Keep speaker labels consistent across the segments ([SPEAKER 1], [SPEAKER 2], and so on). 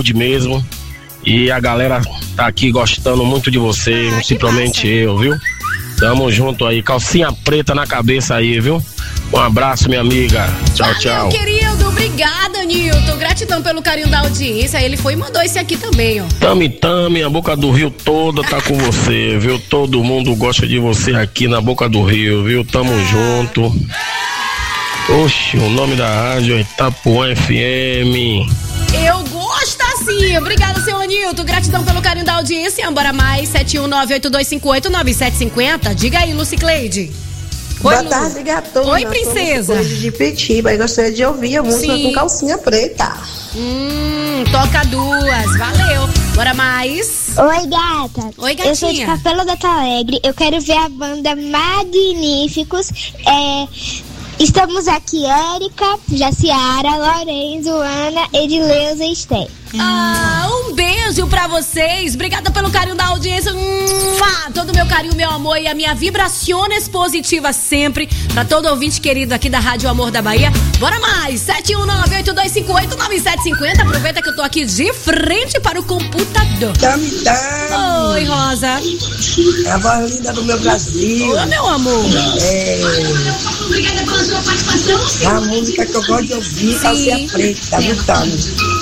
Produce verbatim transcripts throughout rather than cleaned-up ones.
[SPEAKER 1] mesmo. E a galera tá aqui gostando muito de você, ah, principalmente eu, viu? Tamo junto aí, calcinha preta na cabeça aí, viu? Um abraço, minha amiga. Tchau,
[SPEAKER 2] Valeu,
[SPEAKER 1] tchau.
[SPEAKER 2] Querido, obrigada, Nilton. Gratidão pelo carinho da audiência. Ele foi e mandou esse aqui também, ó.
[SPEAKER 1] Tami, Tami, a Boca do Rio toda tá com você, viu? Todo mundo gosta de você aqui na Boca do Rio, viu? Tamo ah. junto. Oxe, o nome da rádio é Itapuã F M.
[SPEAKER 2] Eu gosto assim. Obrigada, seu Nilton. Gratidão pelo carinho da audiência. Bora mais, sete um nove oito dois cinco oito nove sete cinco zero. Diga aí, Lucicleide.
[SPEAKER 3] Oi, Boa Lu. tarde, gatona.
[SPEAKER 2] Oi, princesa.
[SPEAKER 3] De Pitiba, e gostaria de ouvir a música Sim. com calcinha preta.
[SPEAKER 2] Hum, toca duas. Valeu. Bora mais.
[SPEAKER 4] Oi, gata.
[SPEAKER 2] Oi, gatinha.
[SPEAKER 4] Eu sou de Capela da Alegre. Eu quero ver a banda Magníficos. É... Estamos aqui, Érica, Jaciara, Lorenzo, Ana, Edileuza e Esté.
[SPEAKER 2] Ah, um beijo pra vocês. Obrigada pelo carinho da audiência. Todo o meu carinho, meu amor e a minha vibrações positiva sempre pra todo ouvinte querido aqui da Rádio Amor da Bahia. Bora mais, sete um nove oito dois cinco oito nove sete cinco zero. Aproveita que eu tô aqui de frente para o computador.
[SPEAKER 3] Tami, tami.
[SPEAKER 2] Oi, Rosa.
[SPEAKER 3] É a voz linda do meu Brasil.
[SPEAKER 2] Oi, meu amor.
[SPEAKER 3] É...
[SPEAKER 2] Obrigada pela sua participação.
[SPEAKER 3] A música que eu gosto de ouvir, calcinha preta, viu, Tami?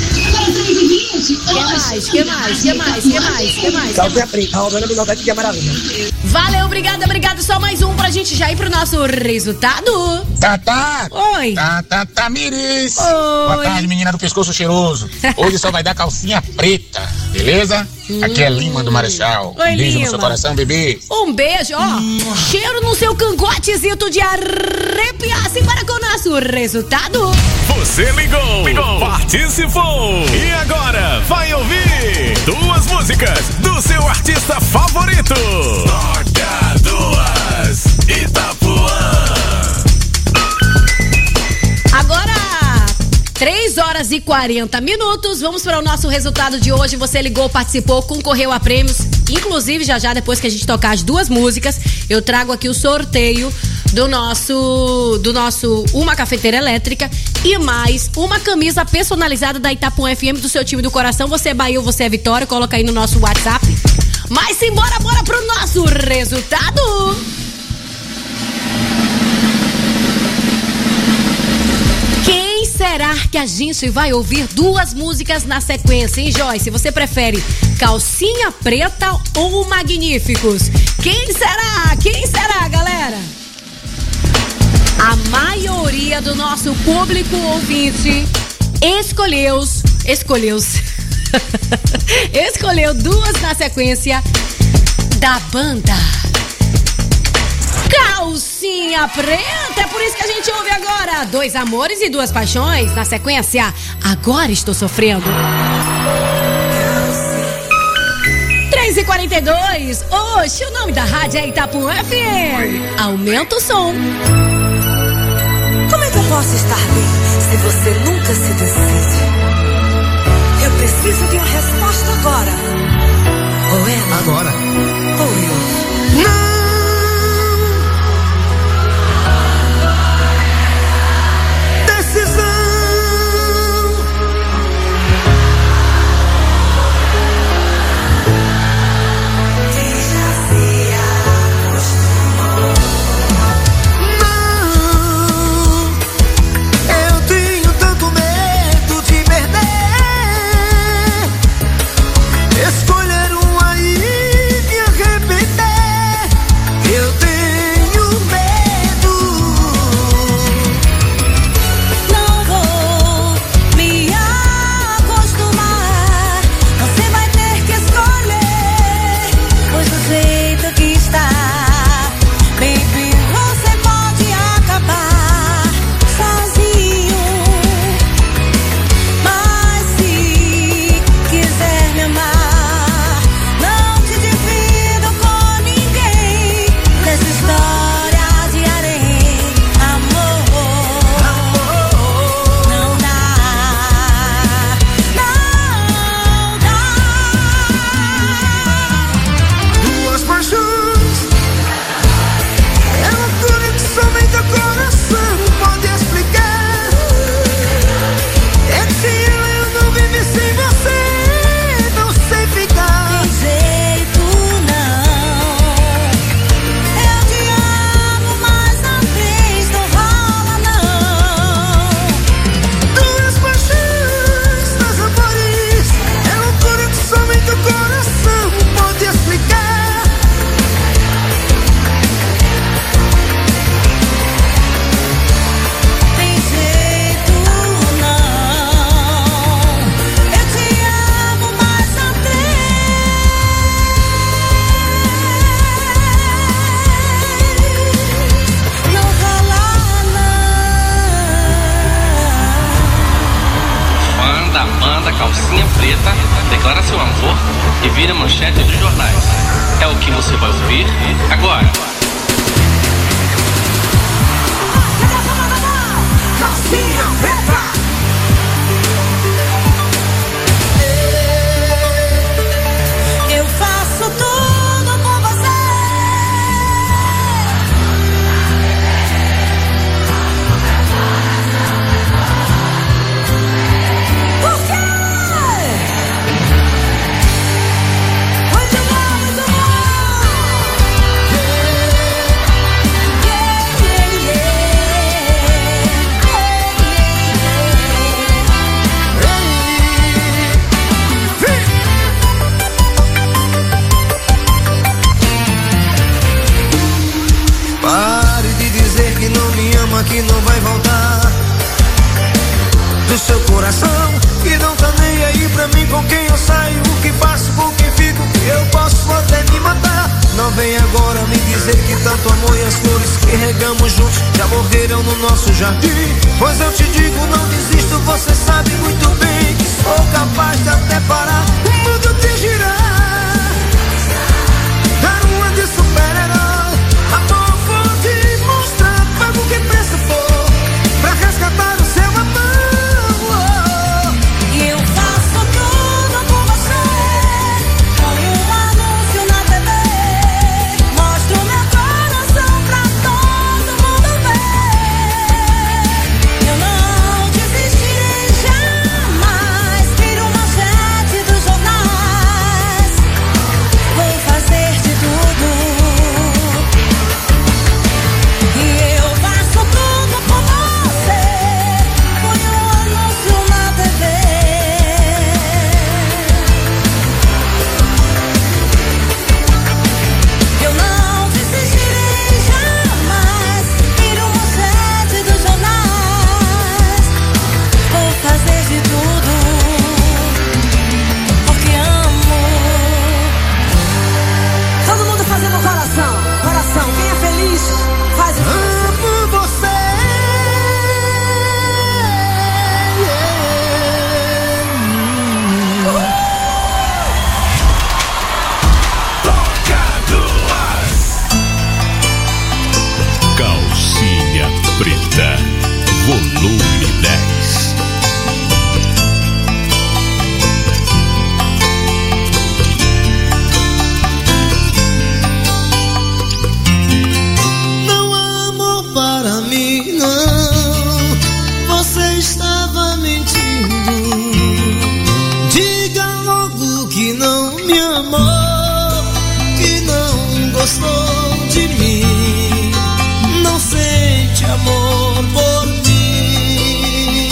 [SPEAKER 2] Que mais? Que mais? Que mais? Que mais? Que mais?
[SPEAKER 3] Calcinha preta, Romana do Nordeste de Maravilha.
[SPEAKER 2] Valeu, obrigada, obrigada. Só mais um pra gente já ir pro nosso resultado.
[SPEAKER 5] Tatá.
[SPEAKER 2] Oi.
[SPEAKER 5] Tatá, Tamiris.
[SPEAKER 2] Oi.
[SPEAKER 5] Boa tarde, menina do pescoço cheiroso. Hoje só vai dar calcinha preta, beleza? Hum. Aqui é Lima do Marechal.
[SPEAKER 2] Oi,
[SPEAKER 5] um beijo
[SPEAKER 2] Lima.
[SPEAKER 5] no seu coração, bebê.
[SPEAKER 2] Um beijo, ó. Hum. Cheiro no seu cangotezito de arrepiar. Simbora com o nosso resultado.
[SPEAKER 6] Você ligou, ligou, participou. E agora vai ouvir duas músicas do seu artista favorito. Toca duas, Itapuã.
[SPEAKER 2] Agora, três horas e quarenta minutos. Vamos para o nosso resultado de hoje. Você ligou, participou, concorreu a prêmios. Inclusive, já já, depois que a gente tocar as duas músicas, eu trago aqui o sorteio do nosso, do nosso Uma Cafeteira Elétrica e mais uma camisa personalizada da Itapuã F M do seu time do coração. Você é Bahia ou você é Vitória, coloca aí no nosso WhatsApp. Mas simbora, bora pro nosso resultado. Quem será que a gente vai ouvir duas músicas na sequência, hein, Joyce? Você prefere Calcinha Preta ou Magníficos? Quem será? Quem será, galera? A maioria do nosso público ouvinte escolheu, escolheu, escolheu duas na sequência da banda Calcinha Preta. É por isso que a gente ouve agora Dois Amores e Duas Paixões. Na sequência, Agora Estou Sofrendo. três e quarenta e dois. Oxe, o nome da rádio é Itapuã F M. Aumenta o som.
[SPEAKER 7] Como é que eu posso estar bem se você nunca se decide? Eu preciso de uma resposta agora. Ou ela.
[SPEAKER 5] Agora.
[SPEAKER 7] Ou eu. Eu tenho tanto medo de me
[SPEAKER 8] preta, declara seu amor e vira manchete dos jornais. É o que você vai ouvir agora.
[SPEAKER 7] Calcinha preta. Eu faço tudo por você. Por quê? Muito bom, muito bom. Yeah, yeah,
[SPEAKER 9] Pare de dizer que não me ama, que não vai voltar do seu coração, que não tá nem aí pra mim, com quem eu saio, o que faço, com quem fico, eu posso até me matar. Não vem agora me dizer que tanto amor e as flores que regamos juntos já morreram no nosso jardim. Pois eu te digo, não desisto, você sabe muito bem que sou capaz de até parar o mundo te girar, dar uma de super-herói. Amor, vou te mostrar, pago o que preço for pra resgatar o seu amor.
[SPEAKER 7] E eu faço tudo por você, com um anúncio na T V. Mostro meu coração pra todo mundo ver. Eu não desistirei jamais, viro manchete dos jornais. Vou fazer de tudo. E eu faço tudo por você, põe um anúncio na T V. Eu não desistirei jamais, viro manchete dos jornais. Vou fazer de tudo, porque amo. Todo mundo fazendo coração, coração. Quem é feliz, faz o coração.
[SPEAKER 9] Amo você.
[SPEAKER 6] Calcinha Preta, volume dez.
[SPEAKER 9] Não amor para mim, não. Você estava mentindo. Diga logo que não me amou, que não gostou de mim, não sente amor por mim.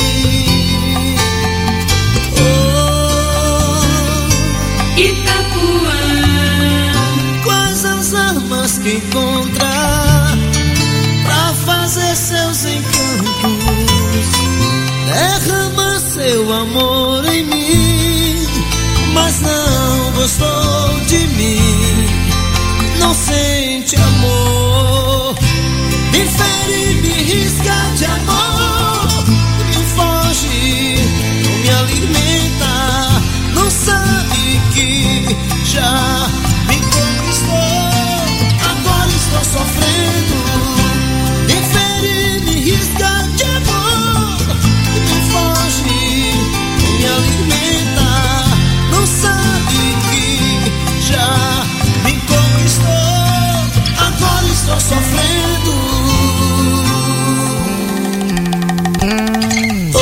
[SPEAKER 9] Oh,
[SPEAKER 7] Itapuã.
[SPEAKER 9] quais as armas que encontrar pra fazer seus encantos? Derrama seu amor em mim, mas não gostou de mim, não sente amor. Me fere, me risca de amor, me foge, não me alimenta, não sabe que já me conquistou, agora estou sofrendo. Me fere, me risca de amor, me foge, não me alimenta, não sabe que já me conquistou, agora estou sofrendo. Oh,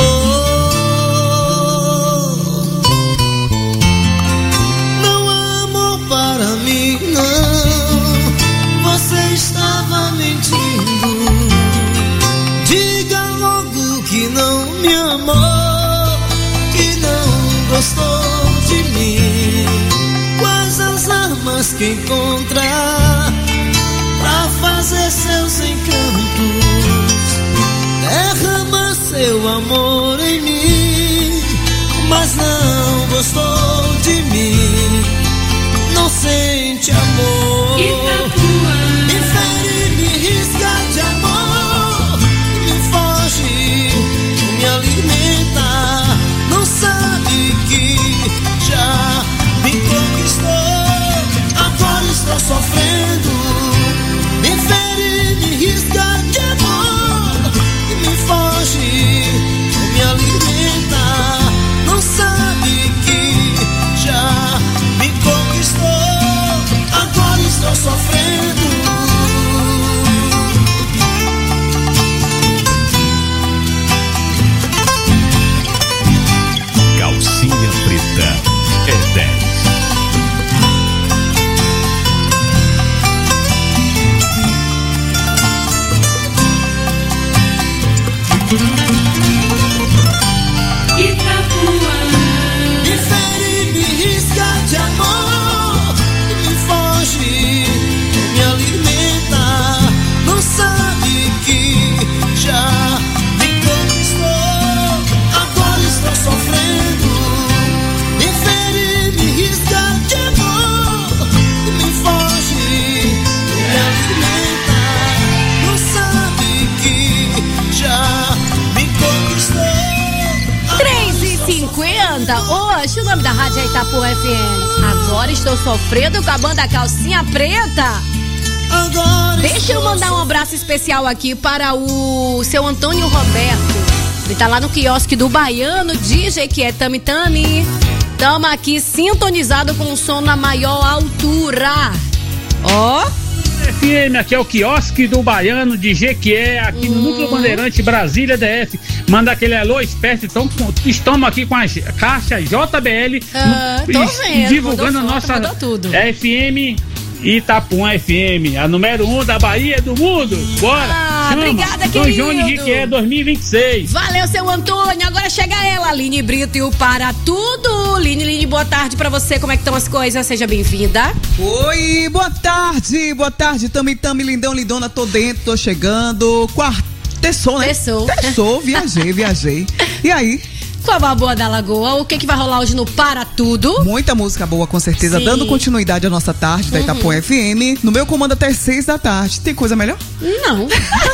[SPEAKER 9] não amor para mim, não. Você estava mentindo. Diga logo que não me amou, que não gostou de mim. Quais as armas que encontrar pra fazer seus encantos? Derrama seu amor em mim, mas não gostou de mim, não sente amor. Me fere, me risca de amor, me foge, não me alimenta, não sabe que
[SPEAKER 2] Rádio Itapuã F M. Agora estou sofrendo com a banda Calcinha Preta.
[SPEAKER 9] Agora
[SPEAKER 2] Deixa eu mandar um abraço especial aqui para o seu Antônio Roberto. Ele tá lá no quiosque do Baiano, D J que é Tami Tami. Tamo aqui sintonizado com o som na maior altura. Ó. Oh.
[SPEAKER 10] F M, aqui é o quiosque do Baiano de Jequié, aqui no Núcleo Bandeirante, Brasília D F. Manda aquele alô esperto. Então, estamos aqui com a caixa J B L,
[SPEAKER 2] ah,
[SPEAKER 10] no,
[SPEAKER 2] tô vendo,
[SPEAKER 10] divulgando a
[SPEAKER 2] foto,
[SPEAKER 10] nossa F M Itapuã F M, a número um da Bahia do mundo. Bora!
[SPEAKER 2] Ah,
[SPEAKER 10] chama.
[SPEAKER 2] Obrigada,
[SPEAKER 10] São
[SPEAKER 2] querido.
[SPEAKER 10] João de Jequié dois mil e vinte e seis.
[SPEAKER 2] Valeu, seu Antônio. Agora chega ela, Aline Brito e o Para Tudo. Line, Line, boa tarde pra você. Como é que estão as coisas? Seja bem-vinda.
[SPEAKER 11] Oi, boa tarde. Boa tarde, Tami, Tami, lindão, lindona. Tô dentro, tô chegando. Quarto, terçou, né?
[SPEAKER 2] Terçou.
[SPEAKER 11] Terçou, viajei, viajei. E aí?
[SPEAKER 2] Forró Boa da Lagoa, o que que vai rolar hoje no Para Tudo?
[SPEAKER 11] Muita música boa, com certeza. Sim. Dando continuidade à nossa tarde da Itapuã uhum. F M. No meu comando até seis da tarde. Tem coisa melhor?
[SPEAKER 2] Não.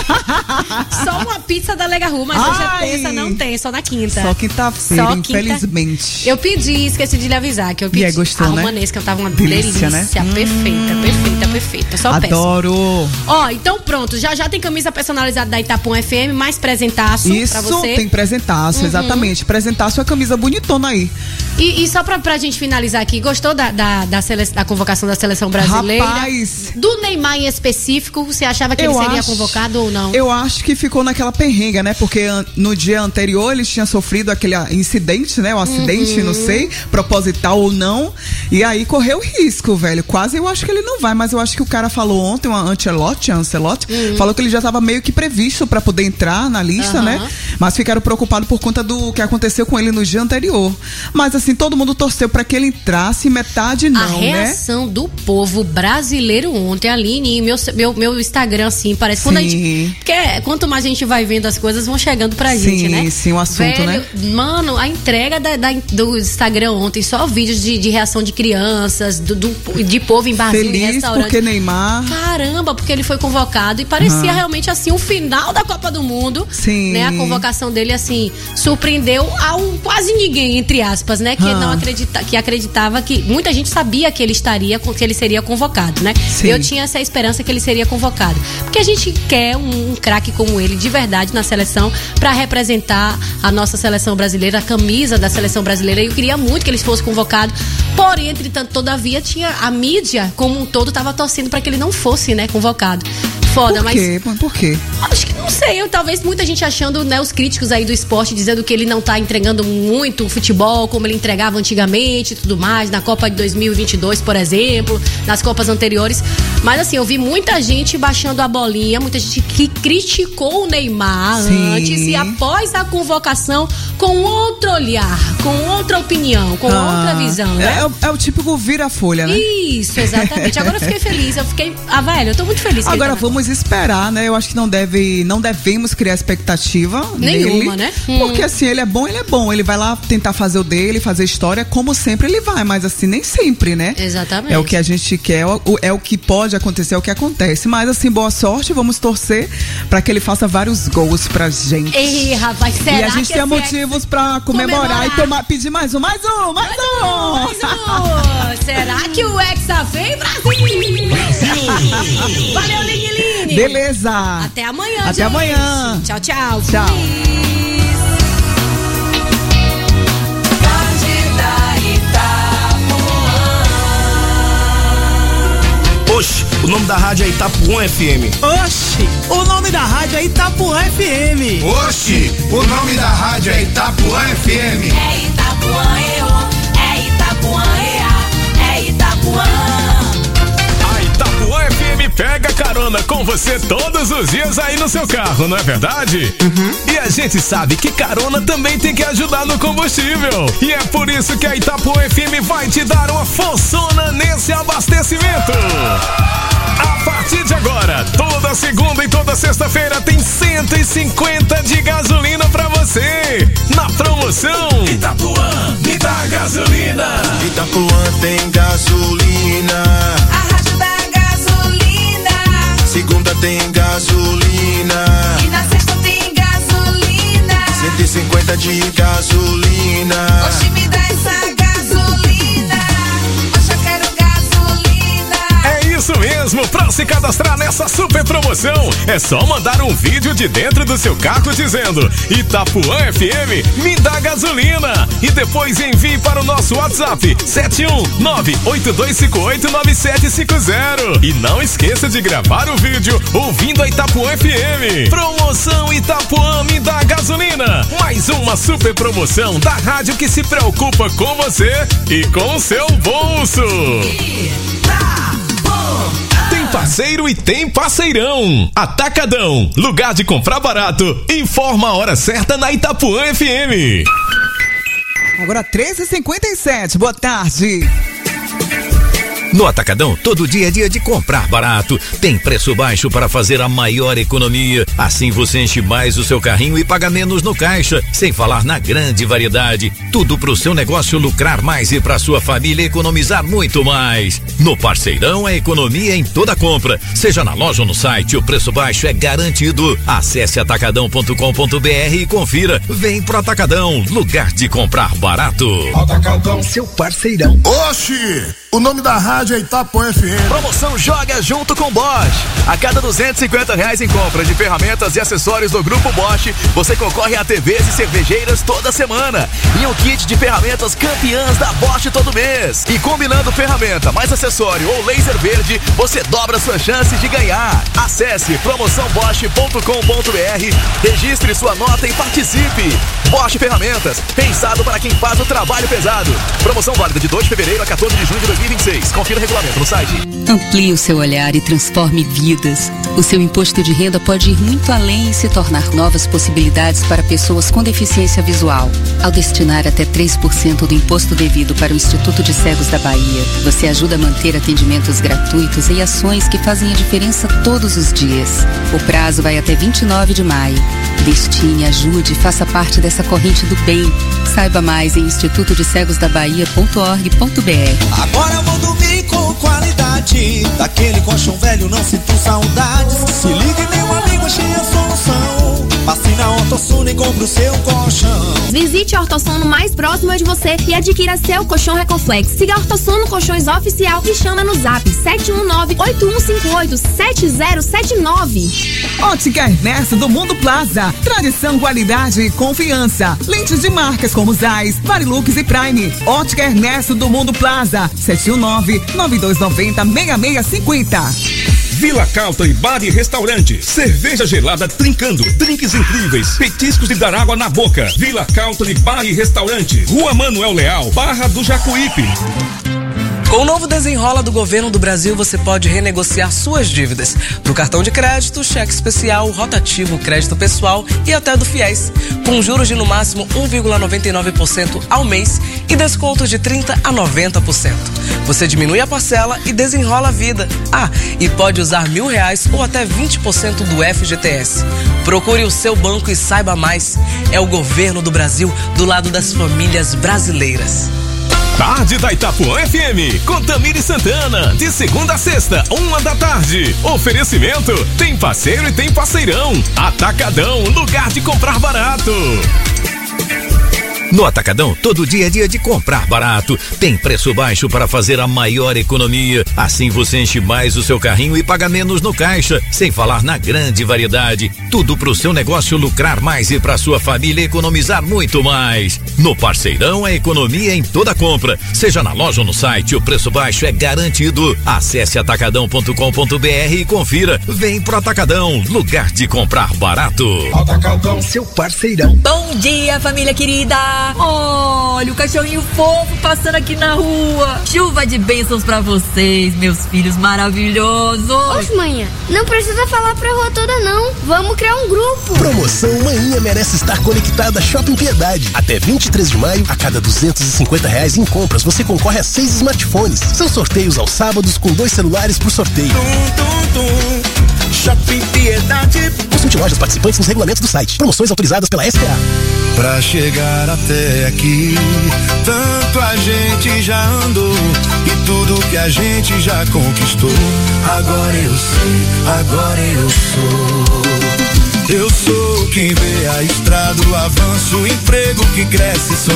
[SPEAKER 2] Só uma pizza da Lega Ru, mas Ai. hoje é terça, não tem, só na quinta.
[SPEAKER 11] Só quinta-feira,
[SPEAKER 2] só
[SPEAKER 11] infelizmente.
[SPEAKER 2] Quinta... Eu pedi, esqueci de lhe avisar que eu pedi.
[SPEAKER 11] E aí, gostou,
[SPEAKER 2] a
[SPEAKER 11] né?
[SPEAKER 2] romanesca, eu tava uma
[SPEAKER 11] delícia,
[SPEAKER 2] delícia
[SPEAKER 11] né?
[SPEAKER 2] perfeita, hum. perfeita, perfeita. Só peço.
[SPEAKER 11] Adoro.
[SPEAKER 2] Ó, então pronto, já já tem camisa personalizada da Itapuã F M, mais presentaço
[SPEAKER 11] Isso,
[SPEAKER 2] pra você.
[SPEAKER 11] Isso, tem presentaço, uhum. exatamente. Presentaço é a camisa bonitona aí.
[SPEAKER 2] E, e só pra, pra gente finalizar aqui, gostou da, da, da, sele, da convocação da seleção brasileira?
[SPEAKER 11] Rapaz!
[SPEAKER 2] Do Neymar em específico, você achava que ele seria acho, convocado ou não?
[SPEAKER 11] Eu acho que ficou naquela perrenga, né? Porque no dia anterior eles tinham sofrido aquele incidente, né? O acidente, uhum. não sei, proposital ou não. E aí correu risco, velho. Quase eu acho que ele não vai, mas eu acho que o cara falou ontem, o Ancelotti, Ancelotti uhum. falou que ele já estava meio que previsto pra poder entrar na lista, uhum. né? Mas ficaram preocupados por conta do que aconteceu com ele no dia anterior. Mas assim, todo mundo torceu pra que ele entrasse, metade não, né?
[SPEAKER 2] A reação né? do povo brasileiro ontem, Aline, meu, meu, meu Instagram, assim, parece sim. quando a gente... Porque quanto mais a gente vai vendo as coisas, vão chegando pra
[SPEAKER 11] sim,
[SPEAKER 2] gente, né?
[SPEAKER 11] Sim, sim, o assunto,
[SPEAKER 2] Velho,
[SPEAKER 11] né?
[SPEAKER 2] Mano, a entrega da, da, do Instagram ontem, só vídeos de, de reação de crianças, do, do, de povo em barzinho,
[SPEAKER 11] Feliz
[SPEAKER 2] em restaurante.
[SPEAKER 11] porque Neymar...
[SPEAKER 2] Caramba, porque ele foi convocado e parecia uhum. realmente, assim, o final da Copa do Mundo.
[SPEAKER 11] Sim.
[SPEAKER 2] Né? A convocação dele, assim, surpreendeu a um, quase ninguém, entre aspas, né? Que, ah. não acredita, que acreditava que... Muita gente sabia que ele estaria, que ele seria convocado, né? Sim. Eu tinha essa esperança que ele seria convocado. Porque a gente quer um, um craque como ele, de verdade, na seleção, pra representar a nossa seleção brasileira, a camisa da seleção brasileira. E eu queria muito que ele fosse convocado. Porém, entretanto, todavia, tinha a mídia como um todo tava torcendo pra que ele não fosse, né, convocado. Foda,
[SPEAKER 11] Por quê?
[SPEAKER 2] mas...
[SPEAKER 11] Por quê?
[SPEAKER 2] Acho que não sei, eu, talvez muita gente achando, né, os críticos aí do esporte dizendo que ele não tá entregando muito o futebol como ele entregava antigamente e tudo mais, na Copa de dois mil e vinte e dois, por exemplo, nas Copas anteriores. Mas assim, eu vi muita gente baixando a bolinha, muita gente que criticou o Neymar Sim. antes e após a convocação com outro olhar, com outra opinião, com ah, outra visão, né?
[SPEAKER 11] É, é, é o típico vira-folha, né?
[SPEAKER 2] Isso, exatamente. Agora eu fiquei feliz, eu fiquei... Ah, velho, eu tô muito feliz.
[SPEAKER 11] Agora vamos esperar, né? Eu acho que não deve, não devemos criar expectativa
[SPEAKER 2] nenhuma,
[SPEAKER 11] nele,
[SPEAKER 2] né?
[SPEAKER 11] Porque hum. assim, ele é bom, ele é bom. Ele vai lá tentar fazer o dele, fazer história, como sempre ele vai, mas assim, nem sempre, né?
[SPEAKER 2] Exatamente.
[SPEAKER 11] É o que a gente quer, é o, é o que pode acontecer, é o que acontece. Mas assim, boa sorte, vamos torcer pra que ele faça vários gols pra gente.
[SPEAKER 2] Ei, rapaz, será
[SPEAKER 11] E a gente
[SPEAKER 2] que
[SPEAKER 11] tem motivos pra comemorar, comemorar e tomar, pedir mais um, mais um, mais, mais um! um.
[SPEAKER 2] Mais um! Será que o Hexa vem, Brasil? Brasil! Valeu, Line Line!
[SPEAKER 11] Beleza!
[SPEAKER 2] Até amanhã,
[SPEAKER 11] Até
[SPEAKER 2] gente.
[SPEAKER 11] amanhã!
[SPEAKER 2] Tchau, tchau!
[SPEAKER 11] Tchau!
[SPEAKER 12] Oxi, o nome da rádio é Itapuã F M.
[SPEAKER 13] Oxi, o nome da rádio é Itapuã F M.
[SPEAKER 14] Oxi, o nome da rádio é Itapuã F M.
[SPEAKER 7] É Itapuã, eu, é Itapuã, é, é Itapuã.
[SPEAKER 6] A Itapuã F M pega carona com você todos os dias aí no seu carro, não é verdade? Uhum. E a gente sabe que carona também tem que ajudar no combustível. E é por isso que a Itapuã F M vai te dar uma forçona nesse abastecimento. A partir de agora, toda segunda e toda sexta-feira tem cento e cinquenta de gasolina pra você. Na promoção
[SPEAKER 14] Itapuã, me dá gasolina.
[SPEAKER 9] Itapuã tem gasolina.
[SPEAKER 7] A rádio da gasolina.
[SPEAKER 9] Segunda tem gasolina.
[SPEAKER 7] E na sexta tem gasolina.
[SPEAKER 9] cento e cinquenta de gasolina.
[SPEAKER 7] Oxe, me dá essa gasolina.
[SPEAKER 6] mesmo, pra se cadastrar nessa super promoção, é só mandar um vídeo de dentro do seu carro dizendo Itapuã F M me dá gasolina e depois envie para o nosso WhatsApp sete um nove oito dois cinco oito nove sete cinco zero e não esqueça de gravar o vídeo ouvindo a Itapuã F M. Promoção Itapuã me dá gasolina, mais uma super promoção da rádio que se preocupa com você e com o seu bolso. Tem parceiro e tem parceirão. Atacadão, lugar de comprar barato. Informa a hora certa na Itapuã F M.
[SPEAKER 11] Agora treze e cinquenta e sete, boa tarde.
[SPEAKER 15] No Atacadão, todo dia é dia de comprar barato. Tem preço baixo para fazer a maior economia. Assim você enche mais o seu carrinho e paga menos no caixa. Sem falar na grande variedade. Tudo pro seu negócio lucrar mais e pra sua família economizar muito mais. No Parceirão, a economia em toda compra. Seja na loja ou no site, o preço baixo é garantido. Acesse atacadão ponto com ponto br e confira. Vem pro Atacadão, lugar de comprar barato.
[SPEAKER 14] Atacadão,
[SPEAKER 15] seu parceirão.
[SPEAKER 14] Oxi! O nome da rádio é Itapuã F M.
[SPEAKER 16] Promoção Joga Junto com Bosch. A cada duzentos e cinquenta reais em compra de ferramentas e acessórios do Grupo Bosch, você concorre a T Vs e cervejeiras toda semana. E um kit de ferramentas campeãs da Bosch todo mês. E combinando ferramenta mais acessório ou laser verde, você dobra suas chances de ganhar. Acesse promoção bosch ponto com ponto br, registre sua nota e participe. Bosch Ferramentas, pensado para quem faz o trabalho pesado. Promoção válida de dois de fevereiro a quatorze de junho de dois mil e vinte e seis. Confira o regulamento no site.
[SPEAKER 17] Amplie o seu olhar e transforme vidas. O seu imposto de renda pode ir muito além e se tornar novas possibilidades para pessoas com deficiência visual. Ao destinar até três por cento do imposto devido para o Instituto de Cegos da Bahia, você ajuda a manter atendimentos gratuitos e ações que fazem a diferença todos os dias. O prazo vai até vinte e nove de maio. Destine, ajude, faça parte dessa corrente do bem. Saiba mais em instituto de cegos da bahia ponto org ponto br.
[SPEAKER 9] Agora eu vou dormir com qualidade. Daquele colchão velho não sinto saudades. Se ligue, meu amigo, achei a solução. Passe na Ortosono e compre o seu colchão.
[SPEAKER 18] Visite a Ortosono mais próxima de você e adquira seu colchão Recoflex. Siga a Ortosono Colchões Oficial e chama no zap sete um nove, oito um cinco oito, sete zero sete nove.
[SPEAKER 11] Ótica Ernesto do Mundo Plaza. Tradição, qualidade e confiança. Lentes de marcas como Zeiss, Varilux e Prime. Ótica Ernesto do Mundo Plaza. sete um nove, nove dois nove zero, seis seis cinco zero.
[SPEAKER 19] Vila Carlton Bar e Restaurante. Cerveja gelada trincando, drinks incríveis, petiscos de dar água na boca. Vila Carlton Bar e Restaurante. Rua Manuel Leal, Barra do Jacuípe.
[SPEAKER 20] Com o novo Desenrola do Governo do Brasil, você pode renegociar suas dívidas do cartão de crédito, cheque especial, rotativo, crédito pessoal e até do Fiéis, com juros de no máximo um vírgula noventa e nove por cento ao mês e descontos de trinta a noventa por cento. Você diminui a parcela e desenrola a vida. Ah, e pode usar mil reais ou até vinte por cento do F G T S. Procure o seu banco e saiba mais. É o Governo do Brasil do lado das famílias brasileiras.
[SPEAKER 6] Tarde da Itapuã F M, com Tamiri Santana, de segunda a sexta, uma da tarde. Oferecimento, tem parceiro e tem parceirão. Atacadão, lugar de comprar barato.
[SPEAKER 15] No Atacadão, todo dia é dia de comprar barato. Tem preço baixo para fazer a maior economia. Assim você enche mais o seu carrinho e paga menos no caixa. Sem falar na grande variedade. Tudo pro seu negócio lucrar mais e pra sua família economizar muito mais. No Parceirão, a economia em toda compra. Seja na loja ou no site, o preço baixo é garantido. Acesse atacadão ponto com ponto br e confira. Vem pro Atacadão, lugar de comprar barato.
[SPEAKER 14] Atacadão,
[SPEAKER 15] seu parceirão.
[SPEAKER 21] Bom dia, família querida. Olha o cachorrinho fofo passando aqui na rua. Chuva de bênçãos pra vocês, meus filhos maravilhosos.
[SPEAKER 4] Ô, manhã, não precisa falar pra rua toda não. Vamos criar um grupo.
[SPEAKER 22] Promoção Manhã Merece Estar Conectada Shopping Piedade. Até vinte e três de maio, a cada duzentos e cinquenta reais em compras, você concorre a seis smartphones. São sorteios aos sábados com dois celulares por sorteio.
[SPEAKER 9] Tum, tum, tum. Shopping Piedade.
[SPEAKER 22] Consulte lojas participantes nos regulamentos do site. Promoções autorizadas pela S P A.
[SPEAKER 9] Pra chegar até aqui, tanto a gente já andou e tudo que a gente já conquistou. Agora eu sei, agora eu sou. Eu sou quem vê a estrada, o avanço, o emprego que cresce, sou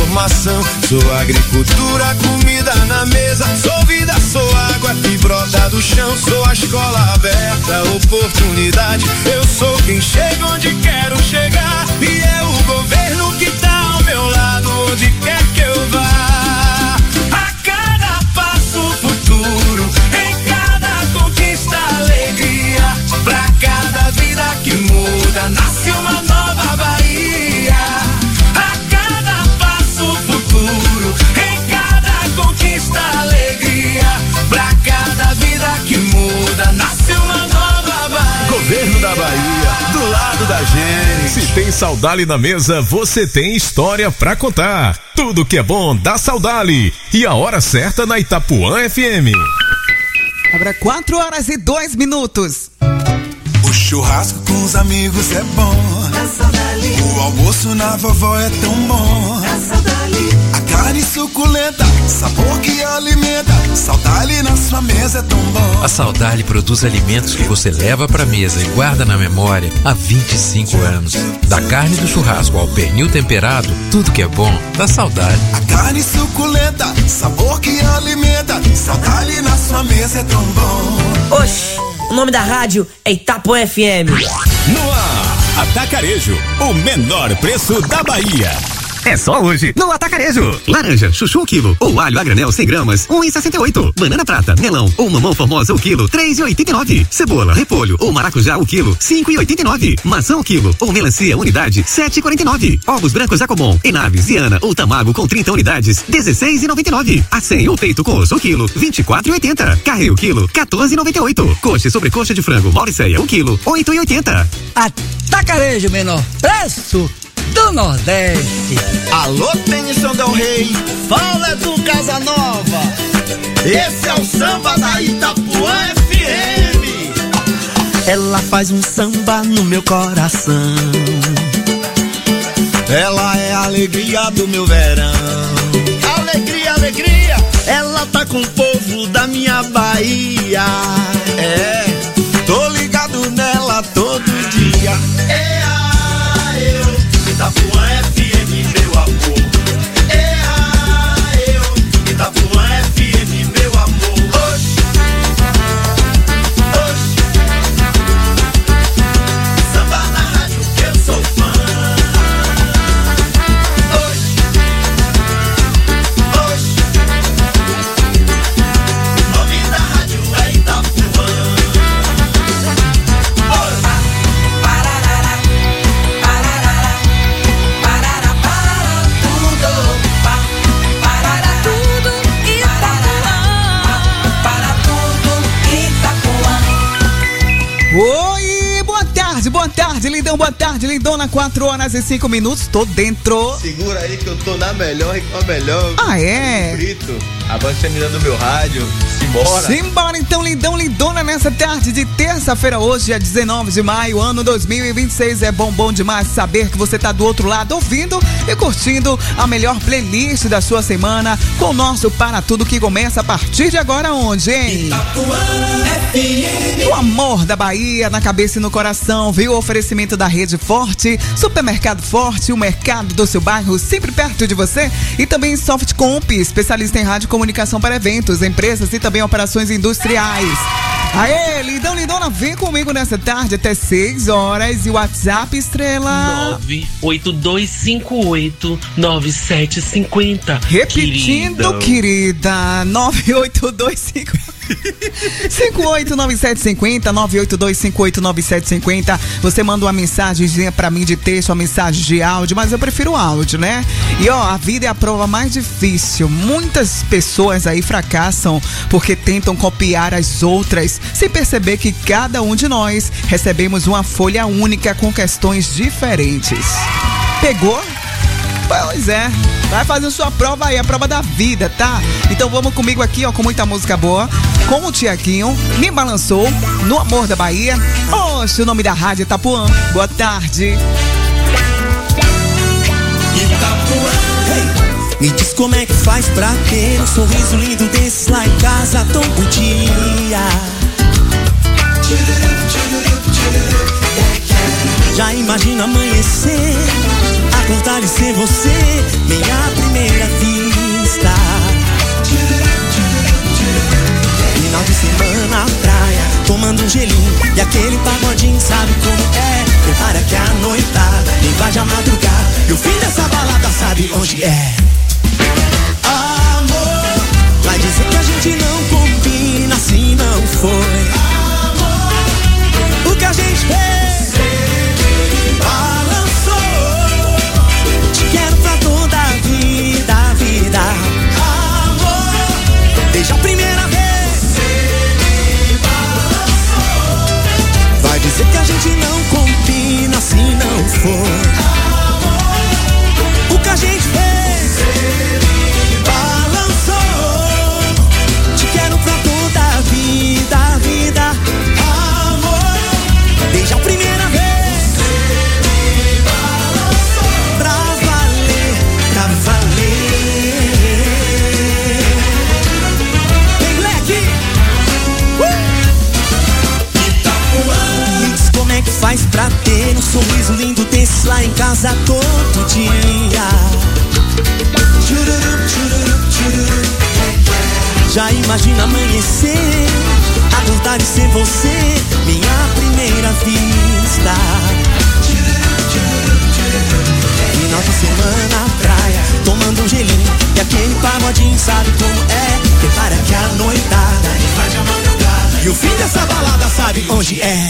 [SPEAKER 9] transformação. Sou agricultura, comida na mesa, sou vida, sou água e brota do do chão, sou a escola aberta, oportunidade. Eu sou quem chega onde quero chegar. E é o governo que tá ao meu lado, onde quer que eu vá. A cada passo futuro, em cada conquista alegria. Pra cada vida que muda, nasce uma nova Bahia. A cada passo futuro, em cada conquista alegria. Pra cada vida que muda, nasce uma nova Bahia.
[SPEAKER 19] Governo da Bahia, do lado da gente.
[SPEAKER 6] Se tem Saudali na mesa, você tem história pra contar. Tudo que é bom dá Saudali. E a hora certa na Itapuã F M.
[SPEAKER 11] Agora quatro horas e dois minutos.
[SPEAKER 9] O churrasco com os amigos é bom. O almoço na vovó é tão bom. A carne suculenta, sabor que alimenta. Saudali na sua mesa é tão bom.
[SPEAKER 1] A Saudali produz alimentos que você leva pra mesa e guarda na memória há vinte e cinco anos. Da carne do churrasco ao pernil temperado, tudo que é bom dá Saudali.
[SPEAKER 9] A carne suculenta, sabor que alimenta. Saudali na sua mesa é tão bom.
[SPEAKER 3] Oxi, o nome da rádio é Itapuã F M.
[SPEAKER 19] No ar, Atacarejo, o menor preço da Bahia.
[SPEAKER 23] É só hoje, no Atacarejo. Laranja, chuchu o quilo, ou alho a granel cem gramas, um real e sessenta e oito centavos. Banana prata, melão ou mamão formosa o quilo, três reais e oitenta e nove centavos. Cebola, repolho ou maracujá o quilo, cinco reais e oitenta e nove centavos. Maçã o quilo ou melancia unidade, sete reais e quarenta e nove centavos. Ovos brancos Jacobon, Enave, Ziana ou Tamago com trinta unidades, dezesseis reais e noventa e nove centavos. Acém ou peito com osso o quilo, vinte e quatro reais e oitenta centavos. Carré o quilo, quatorze reais e noventa e oito centavos. Coxa e sobrecoxa de frango Mauricéia o quilo, oito reais e oitenta centavos.
[SPEAKER 13] Atacarejo, menor preço do Nordeste.
[SPEAKER 9] Alô, Tennyson Del Rey, fala do Casanova. Esse é o samba da Itapuã F M.
[SPEAKER 24] Ela faz um samba no meu coração.
[SPEAKER 9] Ela é a alegria do meu verão. Alegria, alegria.
[SPEAKER 24] Ela tá com o povo da minha Bahia.
[SPEAKER 9] É, tô ligado nela todo dia. É a eu. Itapuã F M, meu amor. É a eu. Itapuã F M, meu amor. Oxi, oxi. Samba na rádio que eu sou fã. Oxi, oxi. O nome da rádio é Itapuã.
[SPEAKER 11] Oi, boa tarde, boa tarde, lindão, boa tarde, lindona, quatro horas e cinco minutos, tô dentro.
[SPEAKER 25] Segura aí que eu tô na melhor e com a melhor.
[SPEAKER 11] Ah, é?
[SPEAKER 25] Frito, a bandeira do meu rádio, simbora.
[SPEAKER 11] Simbora então, lindão, lindona, nessa tarde de terça-feira, hoje, dia dezenove de maio, ano dois mil e vinte e seis. É bom, bom demais saber que você tá do outro lado ouvindo e curtindo a melhor playlist da sua semana com o nosso Para Tudo, que começa a partir de agora, onde, hein? O amor da Bahia na cabeça e no coração, viu? O oferecimento da Rede Forte, Supermercado Forte, o mercado do seu bairro sempre perto de você, e também Softcomp, especialista em rádio e comunicação para eventos, empresas e também operações industriais. Aê, lindão, lindona, vem comigo nessa tarde até seis horas. E o WhatsApp, estrela
[SPEAKER 26] nove oito dois cinco oito nove sete cinco zero.
[SPEAKER 11] Repetindo, querida, nove oito dois cinco cinco oito nove sete cinco zero, nove oito dois cinco oito nove sete cinco zero. Você manda uma mensagenzinha pra mim de texto, uma mensagem de áudio, mas eu prefiro áudio, né? E ó, a vida é a prova mais difícil. Muitas pessoas aí fracassam porque tentam copiar as outras, sem perceber que cada um de nós recebemos uma folha única com questões diferentes. Pegou? Pois é, vai fazer sua prova aí, a prova da vida, tá? Então vamos comigo aqui, ó, com muita música boa, com o Tiaguinho, Me Balançou, no Amor da Bahia. Oxe, o nome da rádio é Itapuã. Boa tarde.
[SPEAKER 24] Itapuã. Hey, me diz como é que faz pra ter um sorriso lindo desses lá em casa todo dia. Já imagina amanhecer, acordar e ser você, minha primeira vista. Final de semana onde é? Amor, vai dizer que a gente não combina, assim não foi. Amor, o que a gente fez? Você balançou. Te quero pra toda a vida, a vida. Amor, desde a primeira vez. Você me balançou. Vai dizer que a gente não combina, assim não foi. O que a gente fez? Você me balançou. Te quero pra toda a vida, a vida. Amor, desde a primeira vez. Você me balançou. Pra valer, pra valer. Vem, moleque! Uh! Itapuã. Me diz como é que faz pra ter um sorriso lindo desse lá em casa todo dia. Tchururup, tchururup, tchururup. Já imagina amanhecer, acordar e ser você, minha primeira vista. Final de semana, praia, tomando um gelinho e aquele pagodinho, sabe como é? Prepara que a noitada vai de madrugada e o fim dessa balada sabe onde é?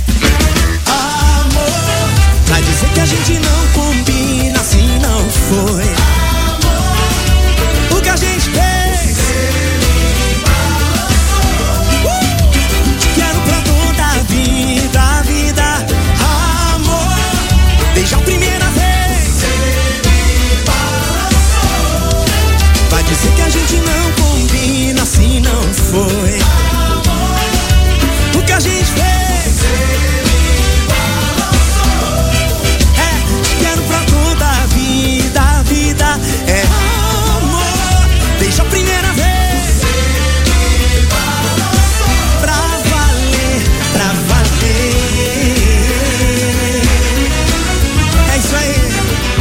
[SPEAKER 24] Amor, vai dizer que a gente não combina, assim não foi. Amor, o que a gente fez? Você me balançou. Uh! Te quero pra toda a vida, a vida. Amor, desde a primeira vez. Você me balançou. Vai dizer que a gente não combina, assim não foi. Amor, o que a gente fez? Você vida, a vida é amor, desde a primeira vez. Pra valer, pra valer. É isso aí.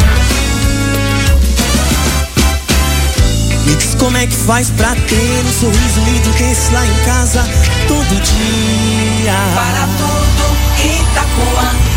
[SPEAKER 24] Me diz como é que faz pra ter um sorriso lindo desse lá em casa todo dia.
[SPEAKER 21] Para tudo, Itapuã.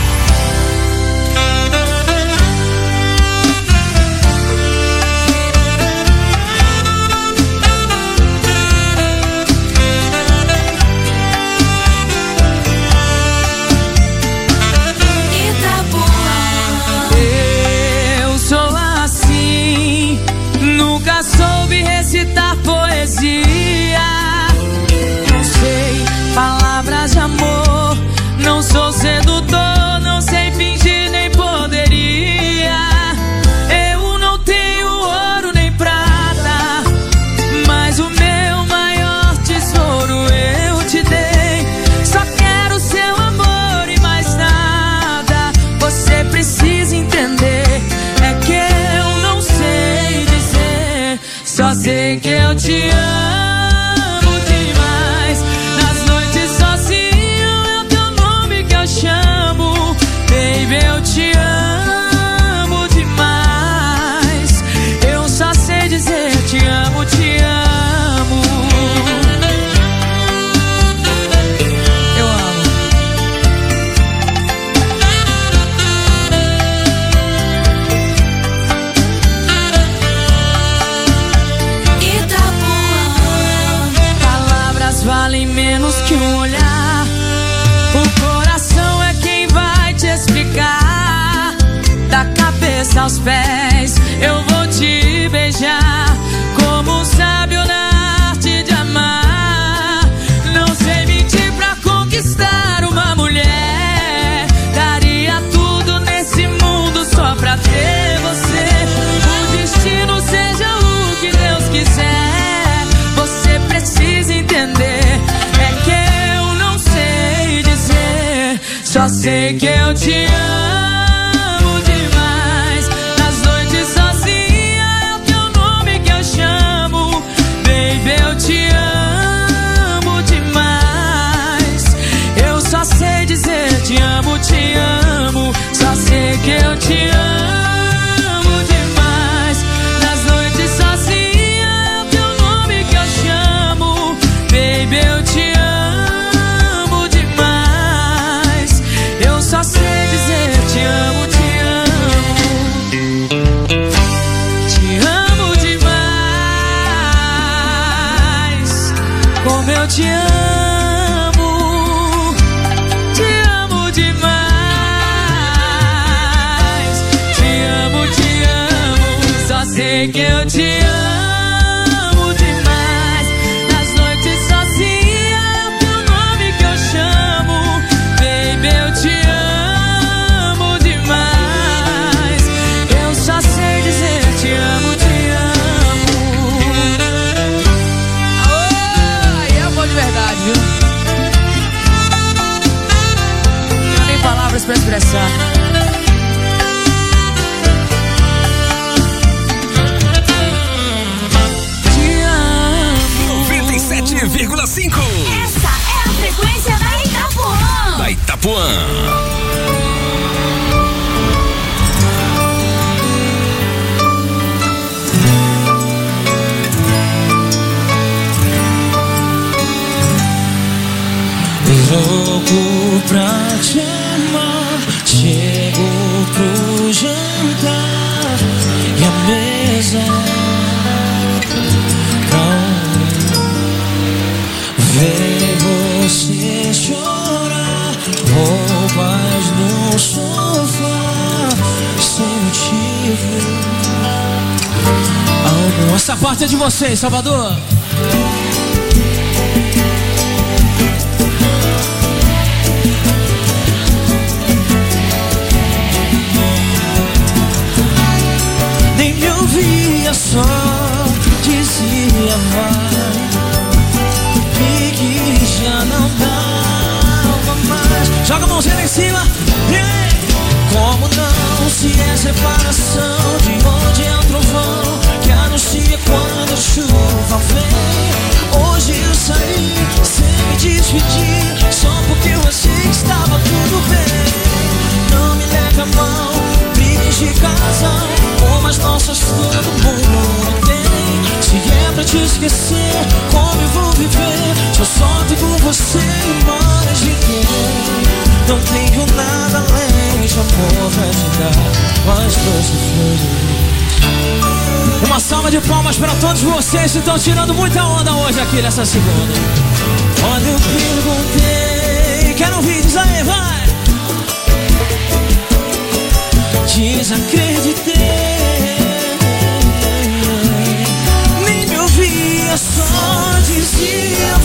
[SPEAKER 2] Recitar poesia, não sei palavras de amor, não sou sedutor, não sei fingir nem poderia. Eu não tenho ouro nem prata, mas o meu maior tesouro eu te dei. Só quero seu amor e mais nada. Você precisa entender, é que eu não sei dizer. Só sei que eu te amo demais. Nas noites sozinho é o teu nome que eu chamo. Baby, eu te amo demais. Eu só sei dizer te amo, te amo. Eu amo. Valem menos que um olhar. O coração é quem vai te explicar. Da cabeça aos pés eu vou te beijar, como um sábio na arte de amar. Não sei mentir pra conquistar uma mulher. Daria tudo nesse mundo só pra ter você. O destino seja o que Deus quiser. Você precisa entender, é que eu não sei dizer. Só sei que eu te amo demais. Nas noites sozinha é o teu nome que eu chamo. Baby, eu te amo demais. Eu só sei dizer te amo, te amo. Só sei que eu te amo demais. Nas noites sozinha é o teu nome que eu chamo. Baby, eu te amo demais. Eu só sei dizer como eu te amo, te amo demais. Te amo, te amo, só sei que eu te amo demais. Nas noites sozinha é o teu nome que eu chamo. Baby, eu te amo demais. Eu só sei dizer te amo, te amo. Oh, e eu vou de verdade, viu? Não tenho nem palavras pra expressar.
[SPEAKER 19] noventa e sete vírgula cinco.
[SPEAKER 5] Essa é a frequência da Itapuã.
[SPEAKER 19] Da Itapuã.
[SPEAKER 24] Louco pra te amar, chego pro jantar e a mesa calma. Ver você chorar, roupas no sofá, sem motivo algum. Essa parte é de vocês, Salvador. Nem me ouvia, só dizia vai, e que já não dava mais. Joga a mãozinha lá em cima. Yeah. Como não, se é separação, de onde é o trovão que anuncia quando a chuva vem. Hoje eu saí sem me despedir, só porque eu achei que estava tudo bem. Não me leve a mão, brigas de casal, como as nossas todo mundo tem. Se é pra te esquecer, como eu vou viver? Se eu só tenho você e mais ninguém. Não tenho nada além de amor pra te dar, mas trouxe flores. Uma salva de palmas para todos vocês que estão tirando muita onda hoje aqui nessa segunda. Olha, eu perguntei, quero ouvir, diz aí, vai. Desacreditei, nem me ouvia, só dizia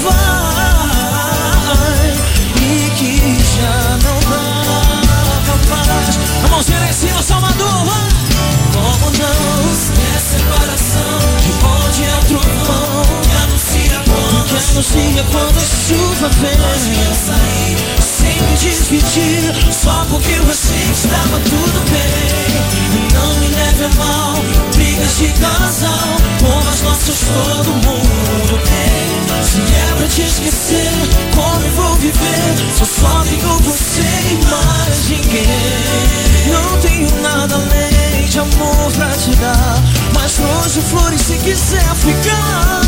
[SPEAKER 24] vai, e que já não dava mais. A mãozinha lá em cima, Salvador, vai. Como não, se é separação, de onde é o trovão que anuncia quando, que anuncia quando a chuva vem. Eu saí sem me despedir, só porque eu achei que estava tudo bem. Não me leve a mal, brigas de casal, como as nossas todo mundo tem. Se é pra te esquecer, como eu vou viver? Se eu só tenho você e mais ninguém. Não tenho nada além de amor pra te dar, mas trouxe flores se quiser ficar.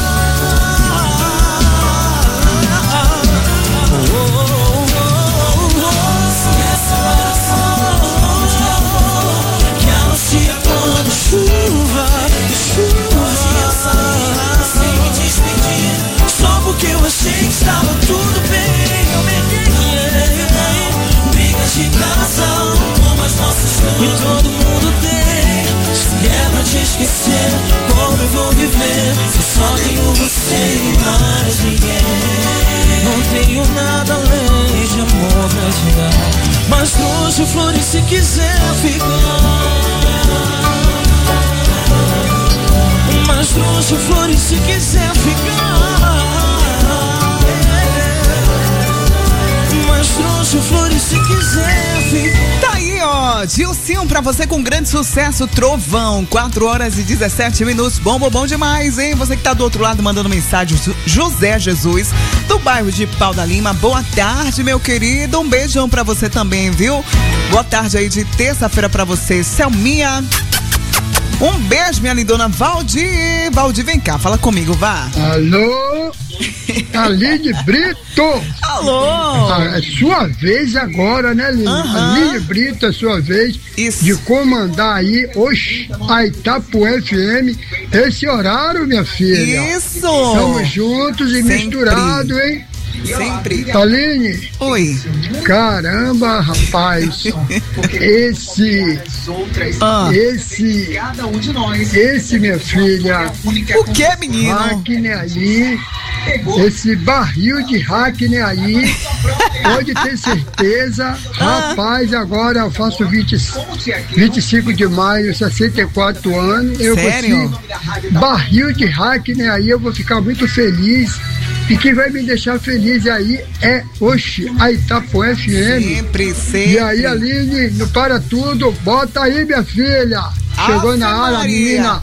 [SPEAKER 24] Oh, oh, oh, oh, oh. Se é separação, que anuncia quando chuva, chuva. Sem me despedir, só porque eu achei que estava tudo bem. Eu me enganei. Brigas de casal, como as nossas e todo mundo tem. Se é pra te esquecer, como eu vou viver? Se só tenho você e mais ninguém. Não tenho nada além de amor pra te dar, mas trouxe flores se quiser ficar. Mas trouxe flores se quiser ficar. Mas trouxe flores se quiser ficar.
[SPEAKER 11] Tá aí, ó, Gilcinho pra você com grande sucesso, Trovão, quatro horas e dezessete minutos, bom, bom, bom demais, hein? Você que tá do outro lado mandando mensagem, José Jesus, do bairro de Pau da Lima, boa tarde, meu querido, um beijão pra você também, viu? Boa tarde aí de terça-feira pra você, Selminha. Um beijo, minha lindona Valdir. Valdir, vem cá, fala comigo, vá.
[SPEAKER 14] Alô?
[SPEAKER 7] Aline Brito!
[SPEAKER 11] Alô!
[SPEAKER 7] Ah, é sua vez agora, né, Aline?
[SPEAKER 11] Uhum.
[SPEAKER 7] Aline Brito, é sua vez
[SPEAKER 11] Isso.
[SPEAKER 7] de comandar aí, oxe, a Itapuã F M, esse horário, minha filha.
[SPEAKER 11] Isso!
[SPEAKER 7] Estamos juntos e
[SPEAKER 11] Sempre.
[SPEAKER 7] misturados, hein?
[SPEAKER 11] Sempre.
[SPEAKER 7] Aline.
[SPEAKER 11] Oi.
[SPEAKER 7] Caramba, rapaz. Esse.
[SPEAKER 11] Ah.
[SPEAKER 7] Esse. Esse, minha filha.
[SPEAKER 11] O que, menino?
[SPEAKER 7] Hackney aí. Esse barril de Hackney aí. Pode ter certeza. Rapaz, agora eu faço vinte, vinte e cinco de maio, sessenta e quatro anos. Eu
[SPEAKER 11] Sério?
[SPEAKER 7] vou esse barril de Hackney aí, eu vou ficar muito feliz. E quem vai me deixar feliz aí é, oxe, a Itapuã F M.
[SPEAKER 11] Sempre, sempre.
[SPEAKER 7] E aí, Aline, não para tudo, bota aí, minha filha. Chegou
[SPEAKER 11] Ave
[SPEAKER 7] na área,
[SPEAKER 11] Maria.
[SPEAKER 7] menina.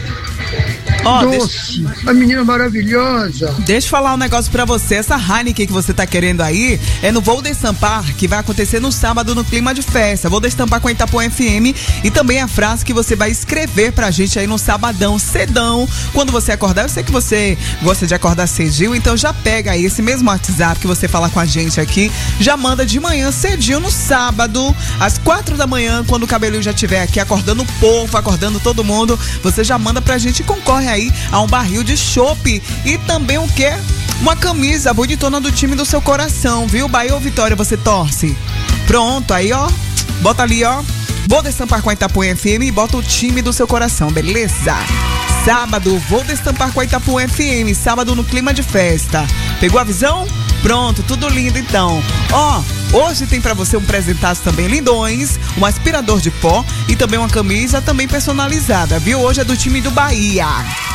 [SPEAKER 11] Ó,
[SPEAKER 7] Doce,
[SPEAKER 11] deixa-
[SPEAKER 7] a menina maravilhosa.
[SPEAKER 11] Deixa eu falar um negócio pra você. Essa Heineken que você tá querendo aí é no Vou Destampar, que vai acontecer no sábado no clima de festa. Vou Destampar com a Itapuã F M e também a frase que você vai escrever pra gente aí no sabadão, cedão. Quando você acordar, eu sei que você gosta de acordar cedinho, então já pega aí esse mesmo WhatsApp que você fala com a gente aqui, já manda de manhã cedinho no sábado, às quatro da manhã, quando o cabelinho já estiver aqui acordando o povo, acordando todo mundo, você já manda pra gente e concorre aí a um barril de chopp e também o quê? Uma camisa bonitona do time do seu coração, viu? Bahia ou Vitória você torce? Pronto, aí ó, bota ali ó, Vou Destampar com a Itapuã F M e bota o time do seu coração, beleza? Sábado, Vou Destampar com a Itapuã F M, sábado no clima de festa. Pegou a visão? Pronto, tudo lindo então. Ó, hoje tem pra você um presentaço também lindões, um aspirador de pó e também uma camisa também personalizada, viu? Hoje é do time do Bahia.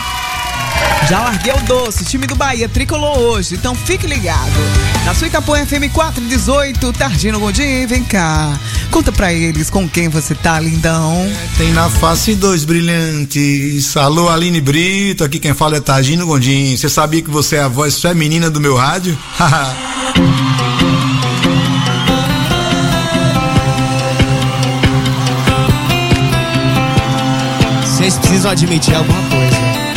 [SPEAKER 11] Já larguei o doce, time do Bahia, tricolor hoje, então fique ligado. Na sua Itapuã F M quatro e dezoito, Tardinho Gondim, vem cá. Conta pra eles com quem você tá, lindão.
[SPEAKER 14] Tem na face dois brilhantes. Alô, Aline Brito, aqui quem fala é Tardinho Gondim. Você sabia que você é a voz feminina do meu rádio?
[SPEAKER 13] Vocês precisam admitir alguma coisa.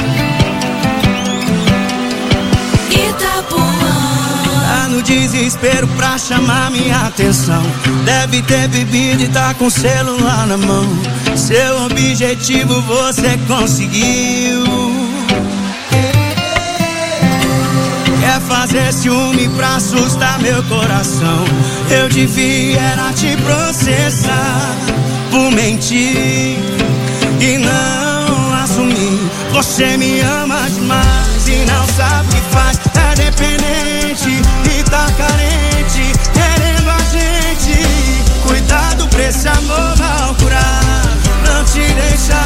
[SPEAKER 24] Tá no desespero pra chamar minha atenção. Deve ter bebido e tá com o celular na mão. Seu objetivo você conseguiu. Quer fazer ciúme pra assustar meu coração. Eu devia era te processar por mentir e não assumir. Você me ama demais e não sabe o que faz. É dependente e tá carente, querendo a gente. Cuidado pra esse amor mal curar, não te deixa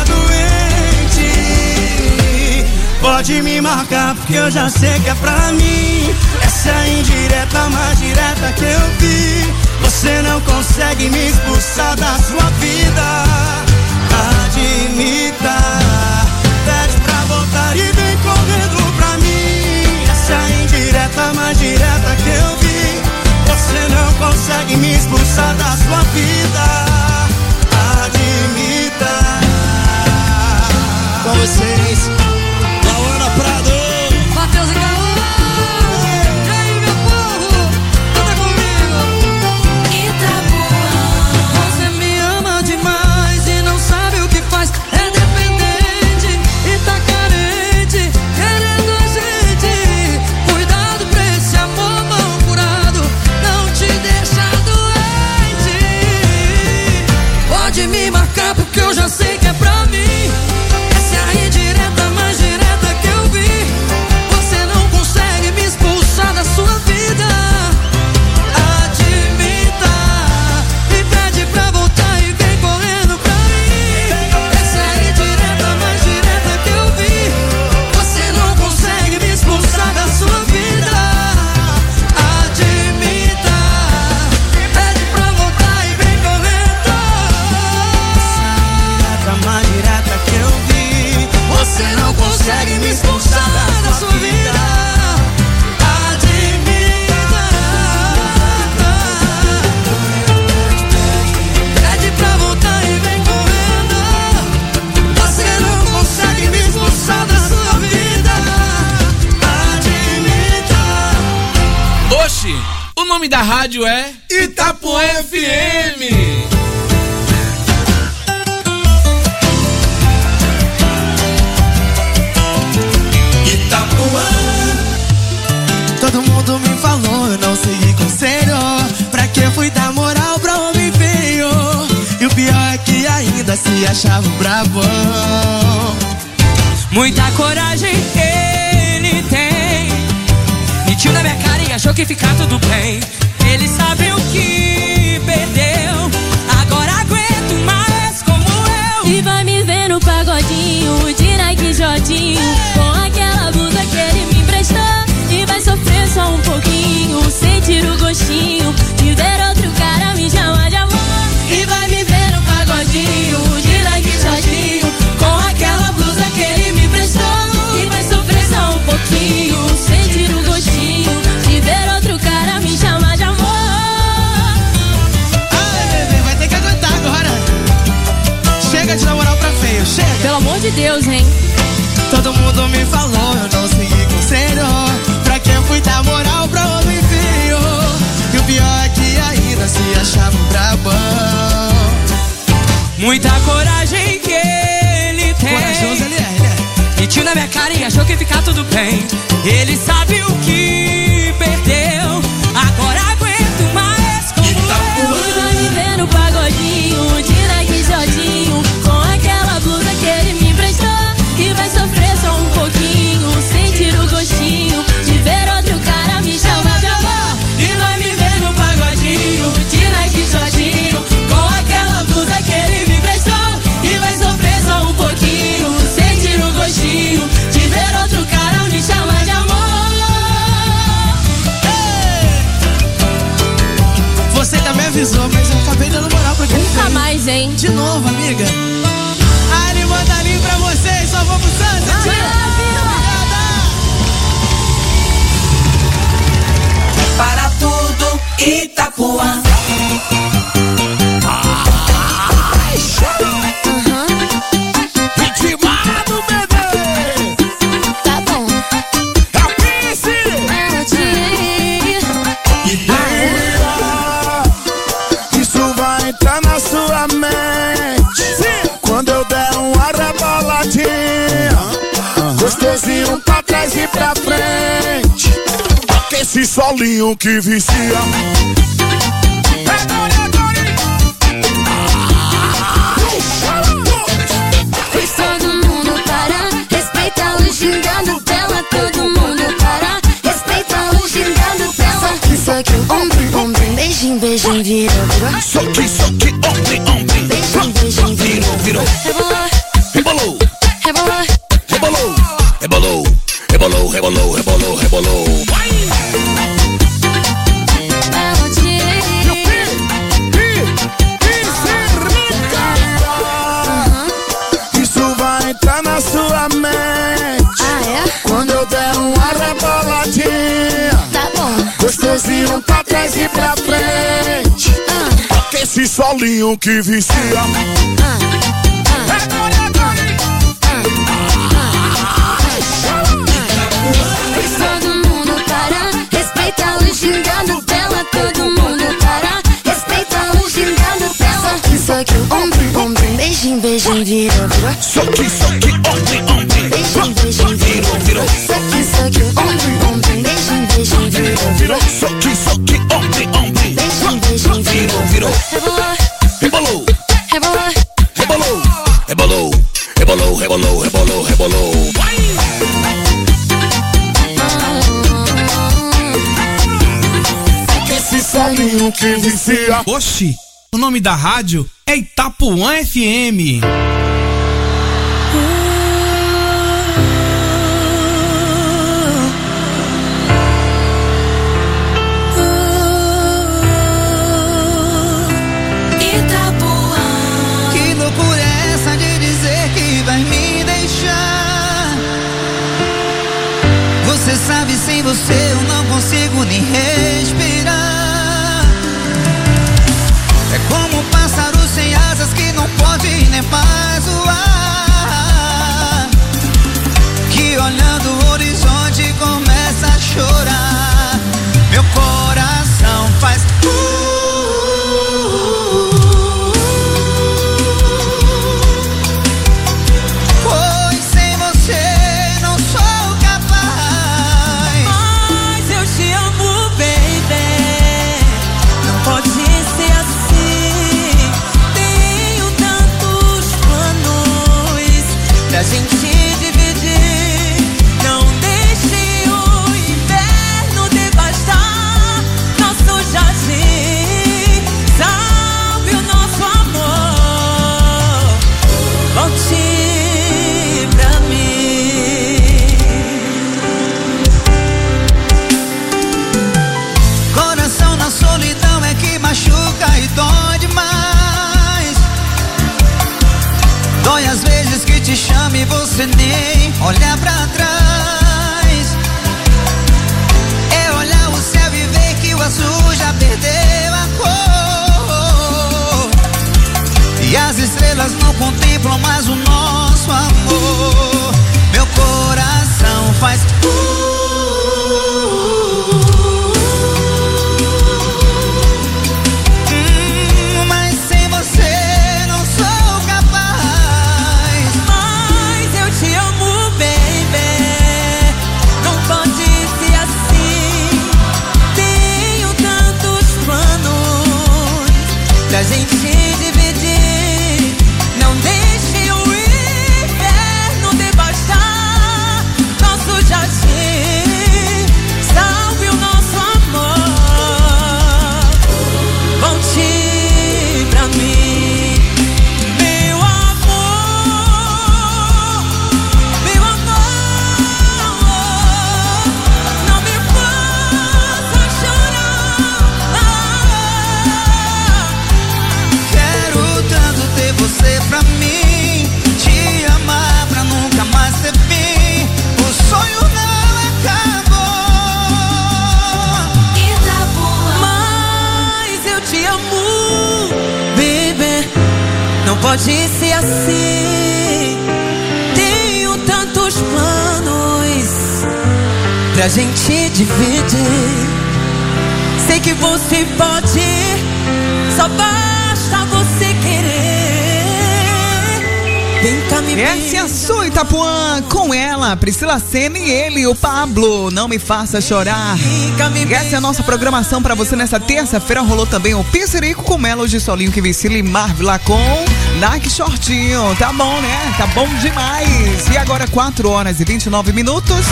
[SPEAKER 24] doente. Pode me marcar porque eu já sei que é pra mim. Essa é a indireta mais direta que eu vi. Você não consegue me expulsar da sua vida. Admita, pede pra voltar e vem correndo pra mim. Essa é a indireta mais direta que eu vi. Você não consegue me expulsar da sua vida. Admita.
[SPEAKER 13] Com vocês, Lauana Prado,
[SPEAKER 21] Matheus e Caô. E aí, meu povo, canta comigo. Itapuã. Você me ama demais e não
[SPEAKER 8] nome da rádio é Itapuã F M.
[SPEAKER 24] Todo mundo me falou, eu não segui conselho. Pra que fui dar moral pra homem feio? E o pior é que ainda se achava brabão.
[SPEAKER 2] Muita coragem ele tem. Mentiu na minha cara e achou que ia ficar tudo bem. Ele sabe o que perdeu. Agora aguento mais como eu.
[SPEAKER 5] E vai me ver no pagodinho de Nike Jodinho, com aquela blusa que ele me emprestou. E vai sofrer só um pouquinho, sentir o gostinho de ver outro cara me chamar de amor.
[SPEAKER 2] E vai me ver no pagodinho de Nike Jodinho, com aquela blusa que ele me emprestou.
[SPEAKER 5] E vai sofrer só um pouquinho, sentir o gostinho de ver outro cara me chamar de amor.
[SPEAKER 24] Ai, bebê, vai ter que aguentar agora. Chega de namorar pra feio, chega.
[SPEAKER 5] Pelo amor de Deus, hein?
[SPEAKER 24] Todo mundo me falou, eu não segui conselho. Pra que eu fui dar moral pra homem feio? E o pior é que ainda se achava um brabão.
[SPEAKER 2] Muita coragem que ele tem.
[SPEAKER 24] Corajoso ele é, ele é.
[SPEAKER 2] Mentiu na minha cara e achou que ia ficar tudo bem. Ele sabe o que perdeu. Agora aguento mais como eu.
[SPEAKER 5] E vai me ver no pagodinho de Nike Jodinho, com aquela blusa que ele me emprestou. E vai sofrer só um pouquinho, sentir o gostinho de ver outro cara me chamar de amor.
[SPEAKER 2] E vai me ver no pagodinho de Nike Jodinho, com aquela blusa que ele me emprestou. E vai sofrer só um pouquinho, sentir o gostinho de ver outro cara me chamar de amor.
[SPEAKER 24] Ei! Você também avisou, mas eu acabei dando moral pra quem
[SPEAKER 5] Nunca
[SPEAKER 24] fez.
[SPEAKER 5] mais, hein?
[SPEAKER 24] De novo, amiga. Ah, ele manda ali pra vocês, só vamos Santa, tia.
[SPEAKER 2] Para tudo, Itapuã.
[SPEAKER 24] Intimado, bebê.
[SPEAKER 5] Tá bom.
[SPEAKER 24] É o Pisse.
[SPEAKER 9] Isso vai entrar na sua mente. Sim. Quando eu der uma reboladinha, gostosinho pra trás e pra frente. Esse solinho que vicia.
[SPEAKER 5] Fez todo mundo parar, respeita o gingado dela. Todo mundo parar, respeita o gingado dela. Soque, soque, ombro, ombro, beijinho, beijinho, virou, virou.
[SPEAKER 9] Soque, soque, ombro, ombro.
[SPEAKER 5] Beijinho, beijinho, virou, virou. Rebolou,
[SPEAKER 9] Rebolou,
[SPEAKER 5] rebolou,
[SPEAKER 9] rebolou, rebolou, rebolou, rebolou, rebolou, rebolou. Isso vai entrar na sua mente.
[SPEAKER 5] Ah, é?
[SPEAKER 9] Quando eu der uma reboladinha,
[SPEAKER 5] Tá bom.
[SPEAKER 9] gostosinho pra trás e pra frente.
[SPEAKER 5] Ah,
[SPEAKER 9] Esse solinho que vicia.
[SPEAKER 5] fez todo mundo parar, respeita o gingado dela. Todo mundo parar, respeita o gingado dela. Soque, soque, ombro, ombro, beijinho, beijinho, virou, virou.
[SPEAKER 9] Soque, soque, ombro, ombro.
[SPEAKER 5] Beijinho, beijinho, virou, virou. Soque, soque, ombro, ombro, beijinho, beijinho, virou, virou.
[SPEAKER 9] Soque, soque, ombro, ombro.
[SPEAKER 5] Beijinho, beijinho, virou, virou. Rebolou,
[SPEAKER 9] Rebolou,
[SPEAKER 5] rebolou,
[SPEAKER 9] rebolou, rebolou, rebolou, rebolou, rebolou. Esse solinho que vicia.
[SPEAKER 8] Oxi, o nome da rádio é Itapuã F M.
[SPEAKER 24] Que loucura é essa de dizer que vai me deixar? Você sabe, sem você eu não consigo nem respirar. É como um pássaro sem asas que não pode nem mais voar, que olhando o horizonte começa a chorar. Meu coração
[SPEAKER 9] olhar pra trás é olhar o céu e ver que o azul já perdeu a cor. E as estrelas não contemplam mais o nosso amor. Meu coração faz uh,
[SPEAKER 2] pra gente dividir. Não deixe o inverno devastar nosso jardim. Salve o nosso amor. Volte pra mim, meu amor, meu amor. Não me faça chorar.
[SPEAKER 9] Você pra mim, te amar pra nunca mais ter fim. O sonho não acabou.
[SPEAKER 2] Itapuã. Mas eu te amo, baby. Não pode ser assim. Tenho tantos planos pra gente dividir. Sei que você pode, só basta você querer.
[SPEAKER 11] Essa é a sua Itapuã, com ela, Priscila Senna e ele, o Pablo, Não Me Faça Chorar. Essa é a nossa programação pra você nessa terça-feira. Rolou também o Pizzerico com Melody, Solinho que Vicile, Marvila com Nike Shortinho. Tá bom, né? Tá bom demais. E agora quatro horas e vinte e nove minutos.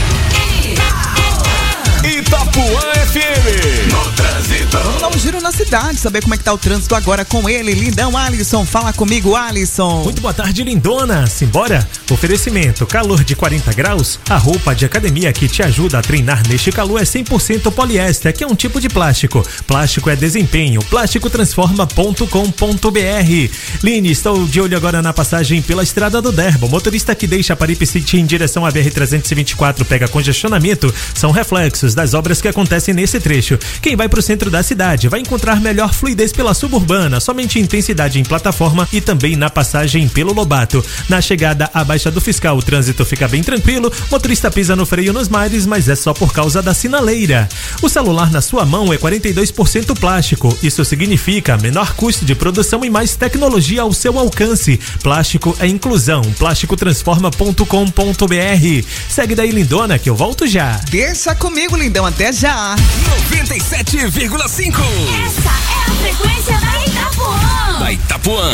[SPEAKER 6] Itapuã F M. No trânsito.
[SPEAKER 11] Vamos dar um giro na cidade, saber como é que tá o trânsito agora com ele, Lindão Alisson. Fala comigo, Alisson.
[SPEAKER 10] Muito boa tarde, lindona. Simbora? Oferecimento, calor de quarenta graus. A roupa de academia que te ajuda a treinar neste calor é cem por cento poliéster, que é um tipo de plástico. Plástico é desempenho. Plástico transforma ponto com ponto b r. Line, estou de olho agora na passagem pela Estrada do Derbo. Motorista que deixa Paripe City em direção à B R trezentos e vinte e quatro pega congestionamento. São reflexos das obras que acontecem nesse trecho. Quem vai para o centro da cidade vai encontrar melhor fluidez pela suburbana, somente intensidade em plataforma e também na passagem pelo Lobato. Na chegada à Baixa do Fiscal, o trânsito fica bem tranquilo, motorista pisa no freio nos mares, mas é só por causa da sinaleira. O celular na sua mão é quarenta e dois por cento plástico, isso significa menor custo de produção e mais tecnologia ao seu alcance. Plástico é inclusão, plástico transforma ponto com ponto b r. Segue daí, lindona, que eu volto já.
[SPEAKER 11] Deixa comigo, lindão, até já.
[SPEAKER 6] noventa e sete vírgula cinco.
[SPEAKER 2] Essa é a frequência da Itapuã.
[SPEAKER 6] Da Itapuã.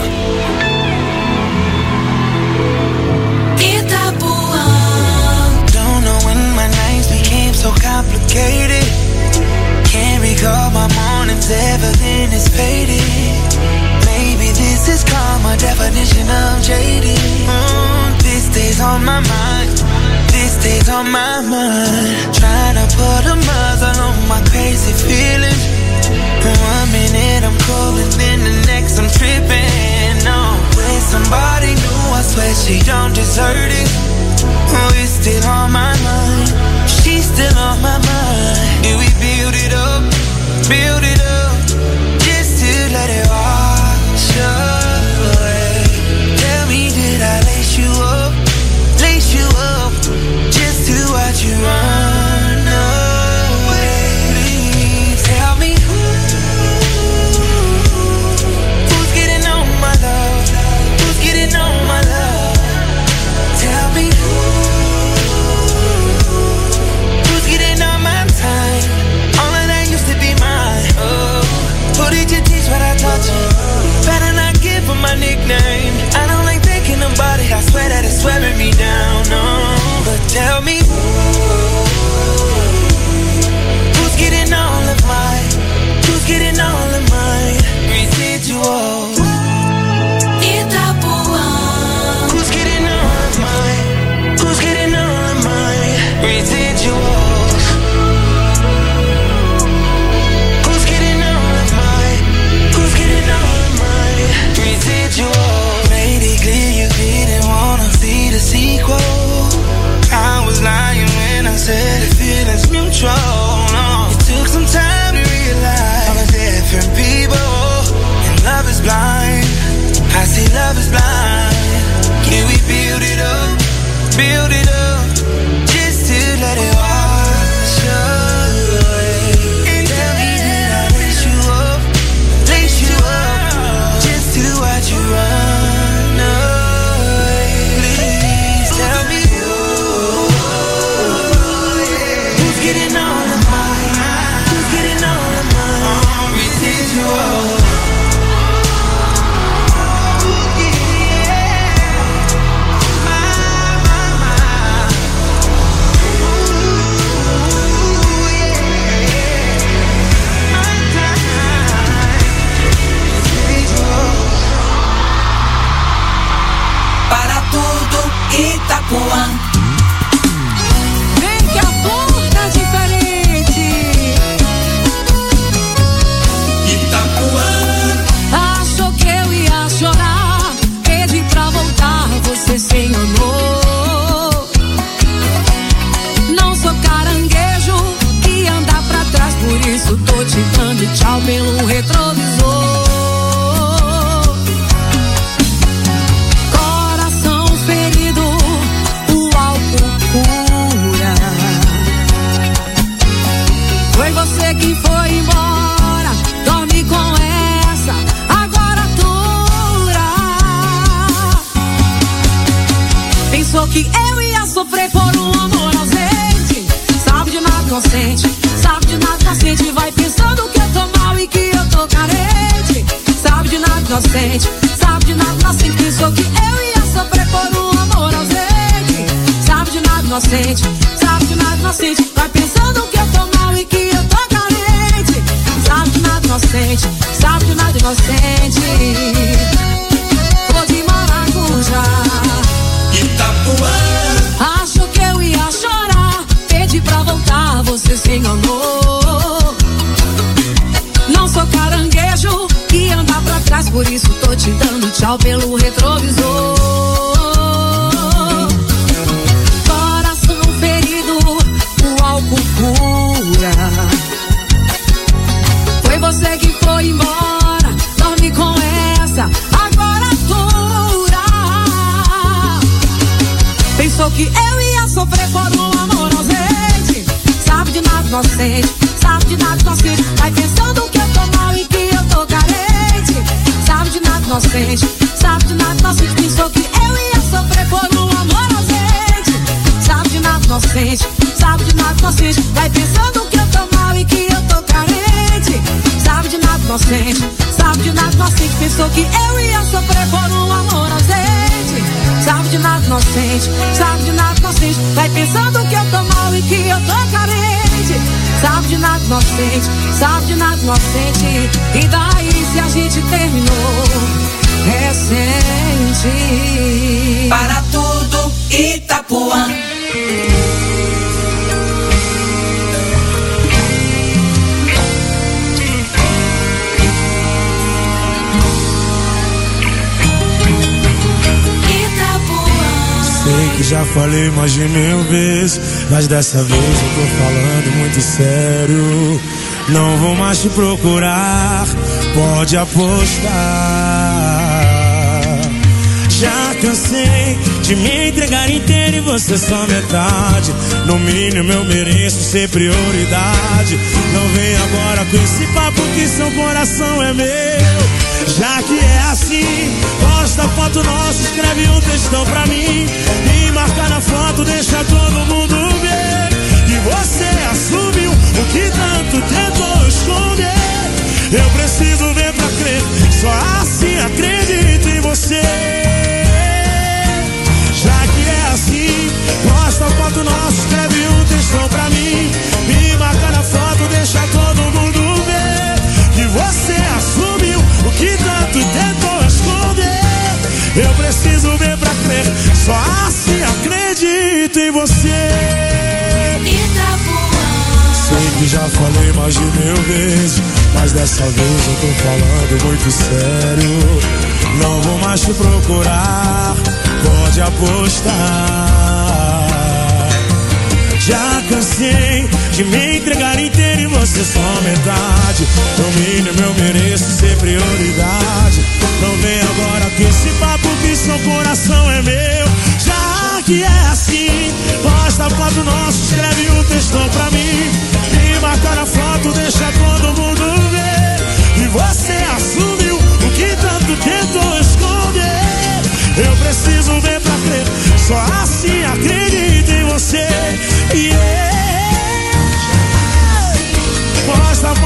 [SPEAKER 2] Itapuã.
[SPEAKER 9] Don't know when my nights became so complicated. Can't recall my mornings, everything is faded. Maybe this is karma, definition of jaded. Mm, this day's on my mind. This day's on my mind. Trying to put a muzzle on my crazy feelings. One minute I'm cool and then the next I'm tripping. No, with somebody new, I swear she don't deserve it. Oh, it's still on my mind. She's still on my mind. And we build it up, build it up, just to let it wash away. Tell me, did I lace you up, lace you up, just to watch you run away? Please tell me who, who's getting on my love, who's getting on my love. Tell me who, control, no. It took some time to realize all the different people, and love is blind. I say love is blind. Can we build it up, build it up, just to let it wash away? And tell me that I lace you up, lace you up, just to watch you run away. Please tell me who, who's getting all of mine, who's getting all of mine, residual.
[SPEAKER 2] Itapuã. Vem que a porta diferente. Itapuã. Achou que eu ia chorar, pedi pra voltar, você sem amor. Não sou caranguejo que anda pra trás, por isso tô te dando tchau pelo retrovisor. Foi você que foi embora, dorme com essa, agora dura. Pensou que eu ia sofrer por um amor ausente, sabe de nada inocente, sabe de nada inocente. Vai pensando que eu tô mal e que eu tô carente, sabe de nada inocente, sabe de nada inocente. Pensou que eu ia sofrer por um amor ausente, sabe de nada inocente, sabe de nada inocente. Vai pensando que eu tô mal e que eu tô carente, sabe de nada inocente, sabe de nada inocente. Vou de maracujá, Itapuã. Achou que eu ia chorar, pedi pra voltar, você se enganou. Não sou caranguejo que anda pra trás, por isso tô te dando tchau pelo retrovisor. Coração ferido, o álcool cura. Foi você que foi embora, dorme com essa, agora dura. Pensou que eu ia sofrer por um amor ausente, sabe de nada inocente, sabe de nada inocente. Vai pensando que eu tô mal e que eu tô carente, sabe de nada inocente, sabe de nada inocente. Pensou que eu ia sofrer por um amor ausente, sabe de nada inocente, sabe de nada inocente. Vai pensando que eu tô mal e que eu tô carente, sabe de nada inocente, sabe de nada inocente. Pensou que eu ia sofrer por um amor ausente, sabe de nada inocente, sabe de nada inocente. Vai pensando que eu tô mal e que eu tô carente, sabe de nada inocente, sabe de nada inocente. E daí se a gente terminou recente? Para tudo, Itapuã.
[SPEAKER 24] Sei que já falei mais de mil vezes, mas dessa vez eu tô falando muito sério. Não vou mais te procurar, pode apostar. Já cansei de me entregar inteiro e você só metade. No mínimo eu mereço ser prioridade. Não vem agora com esse papo que seu coração é meu. Já que é assim, posta foto nossa, escreve um textão pra mim e marca na foto, deixa todo mundo ver que você assumiu o que tanto tentou esconder. Eu preciso ver pra crer, só assim acredito em você. Já que é assim, posta foto nossa, escreve um textão pra mim e marca na foto, deixa todo mundo ver que você assumiu o que tanto tentou esconder. Eu preciso ver pra crer, só assim acredito em você. Sei que já falei mais de mil vezes, mas dessa vez eu tô falando muito sério. Não vou mais te procurar, pode apostar. Já cansei de me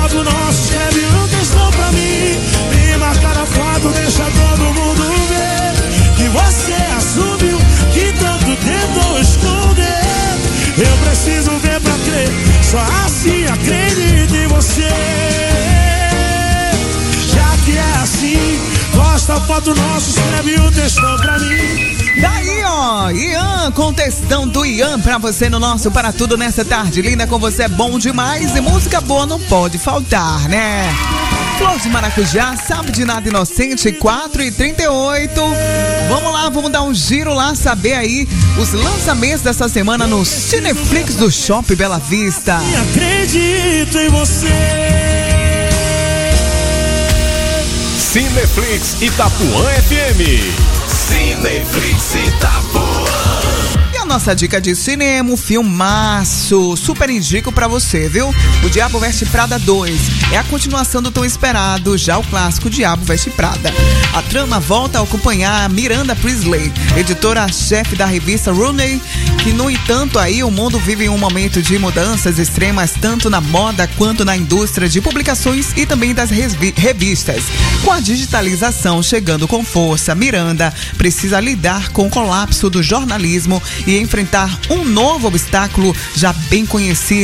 [SPEAKER 24] foto nossa, escreve um textão pra mim. Me marcar a foto, deixa todo mundo ver que você assumiu, que tanto tentou esconder. Eu preciso ver pra crer, só assim acredito em você. Já que é assim, posta a foto nossa, escreve um textão pra mim.
[SPEAKER 11] Daí, ó, Ian, com o textão do Ian pra você no nosso Para Tudo nessa tarde linda. Com você é bom demais e música boa não pode faltar, né? Flor de Maracujá, Sabe de Nada Inocente, quatro e trinta e oito. Vamos lá, vamos dar um giro lá, saber aí os lançamentos dessa semana no Cineflix do Shopping Bela Vista.
[SPEAKER 24] E acredito em você.
[SPEAKER 6] Cineflix Itapuã F M. Cineflix Itapuã.
[SPEAKER 11] E a nossa dica de cinema, um filmaço, super indico pra você, viu? O Diabo Veste Prada dois é a continuação do tão esperado, já o clássico Diabo Veste Prada. A trama volta a acompanhar Miranda Priestley, editora-chefe da revista Rooney, que no entanto aí o mundo vive um momento de mudanças extremas tanto na moda quanto na indústria de publicações e também das revistas. Com a digitalização chegando com força, Miranda precisa lidar com o colapso do jornalismo e enfrentar um novo obstáculo já bem conhecido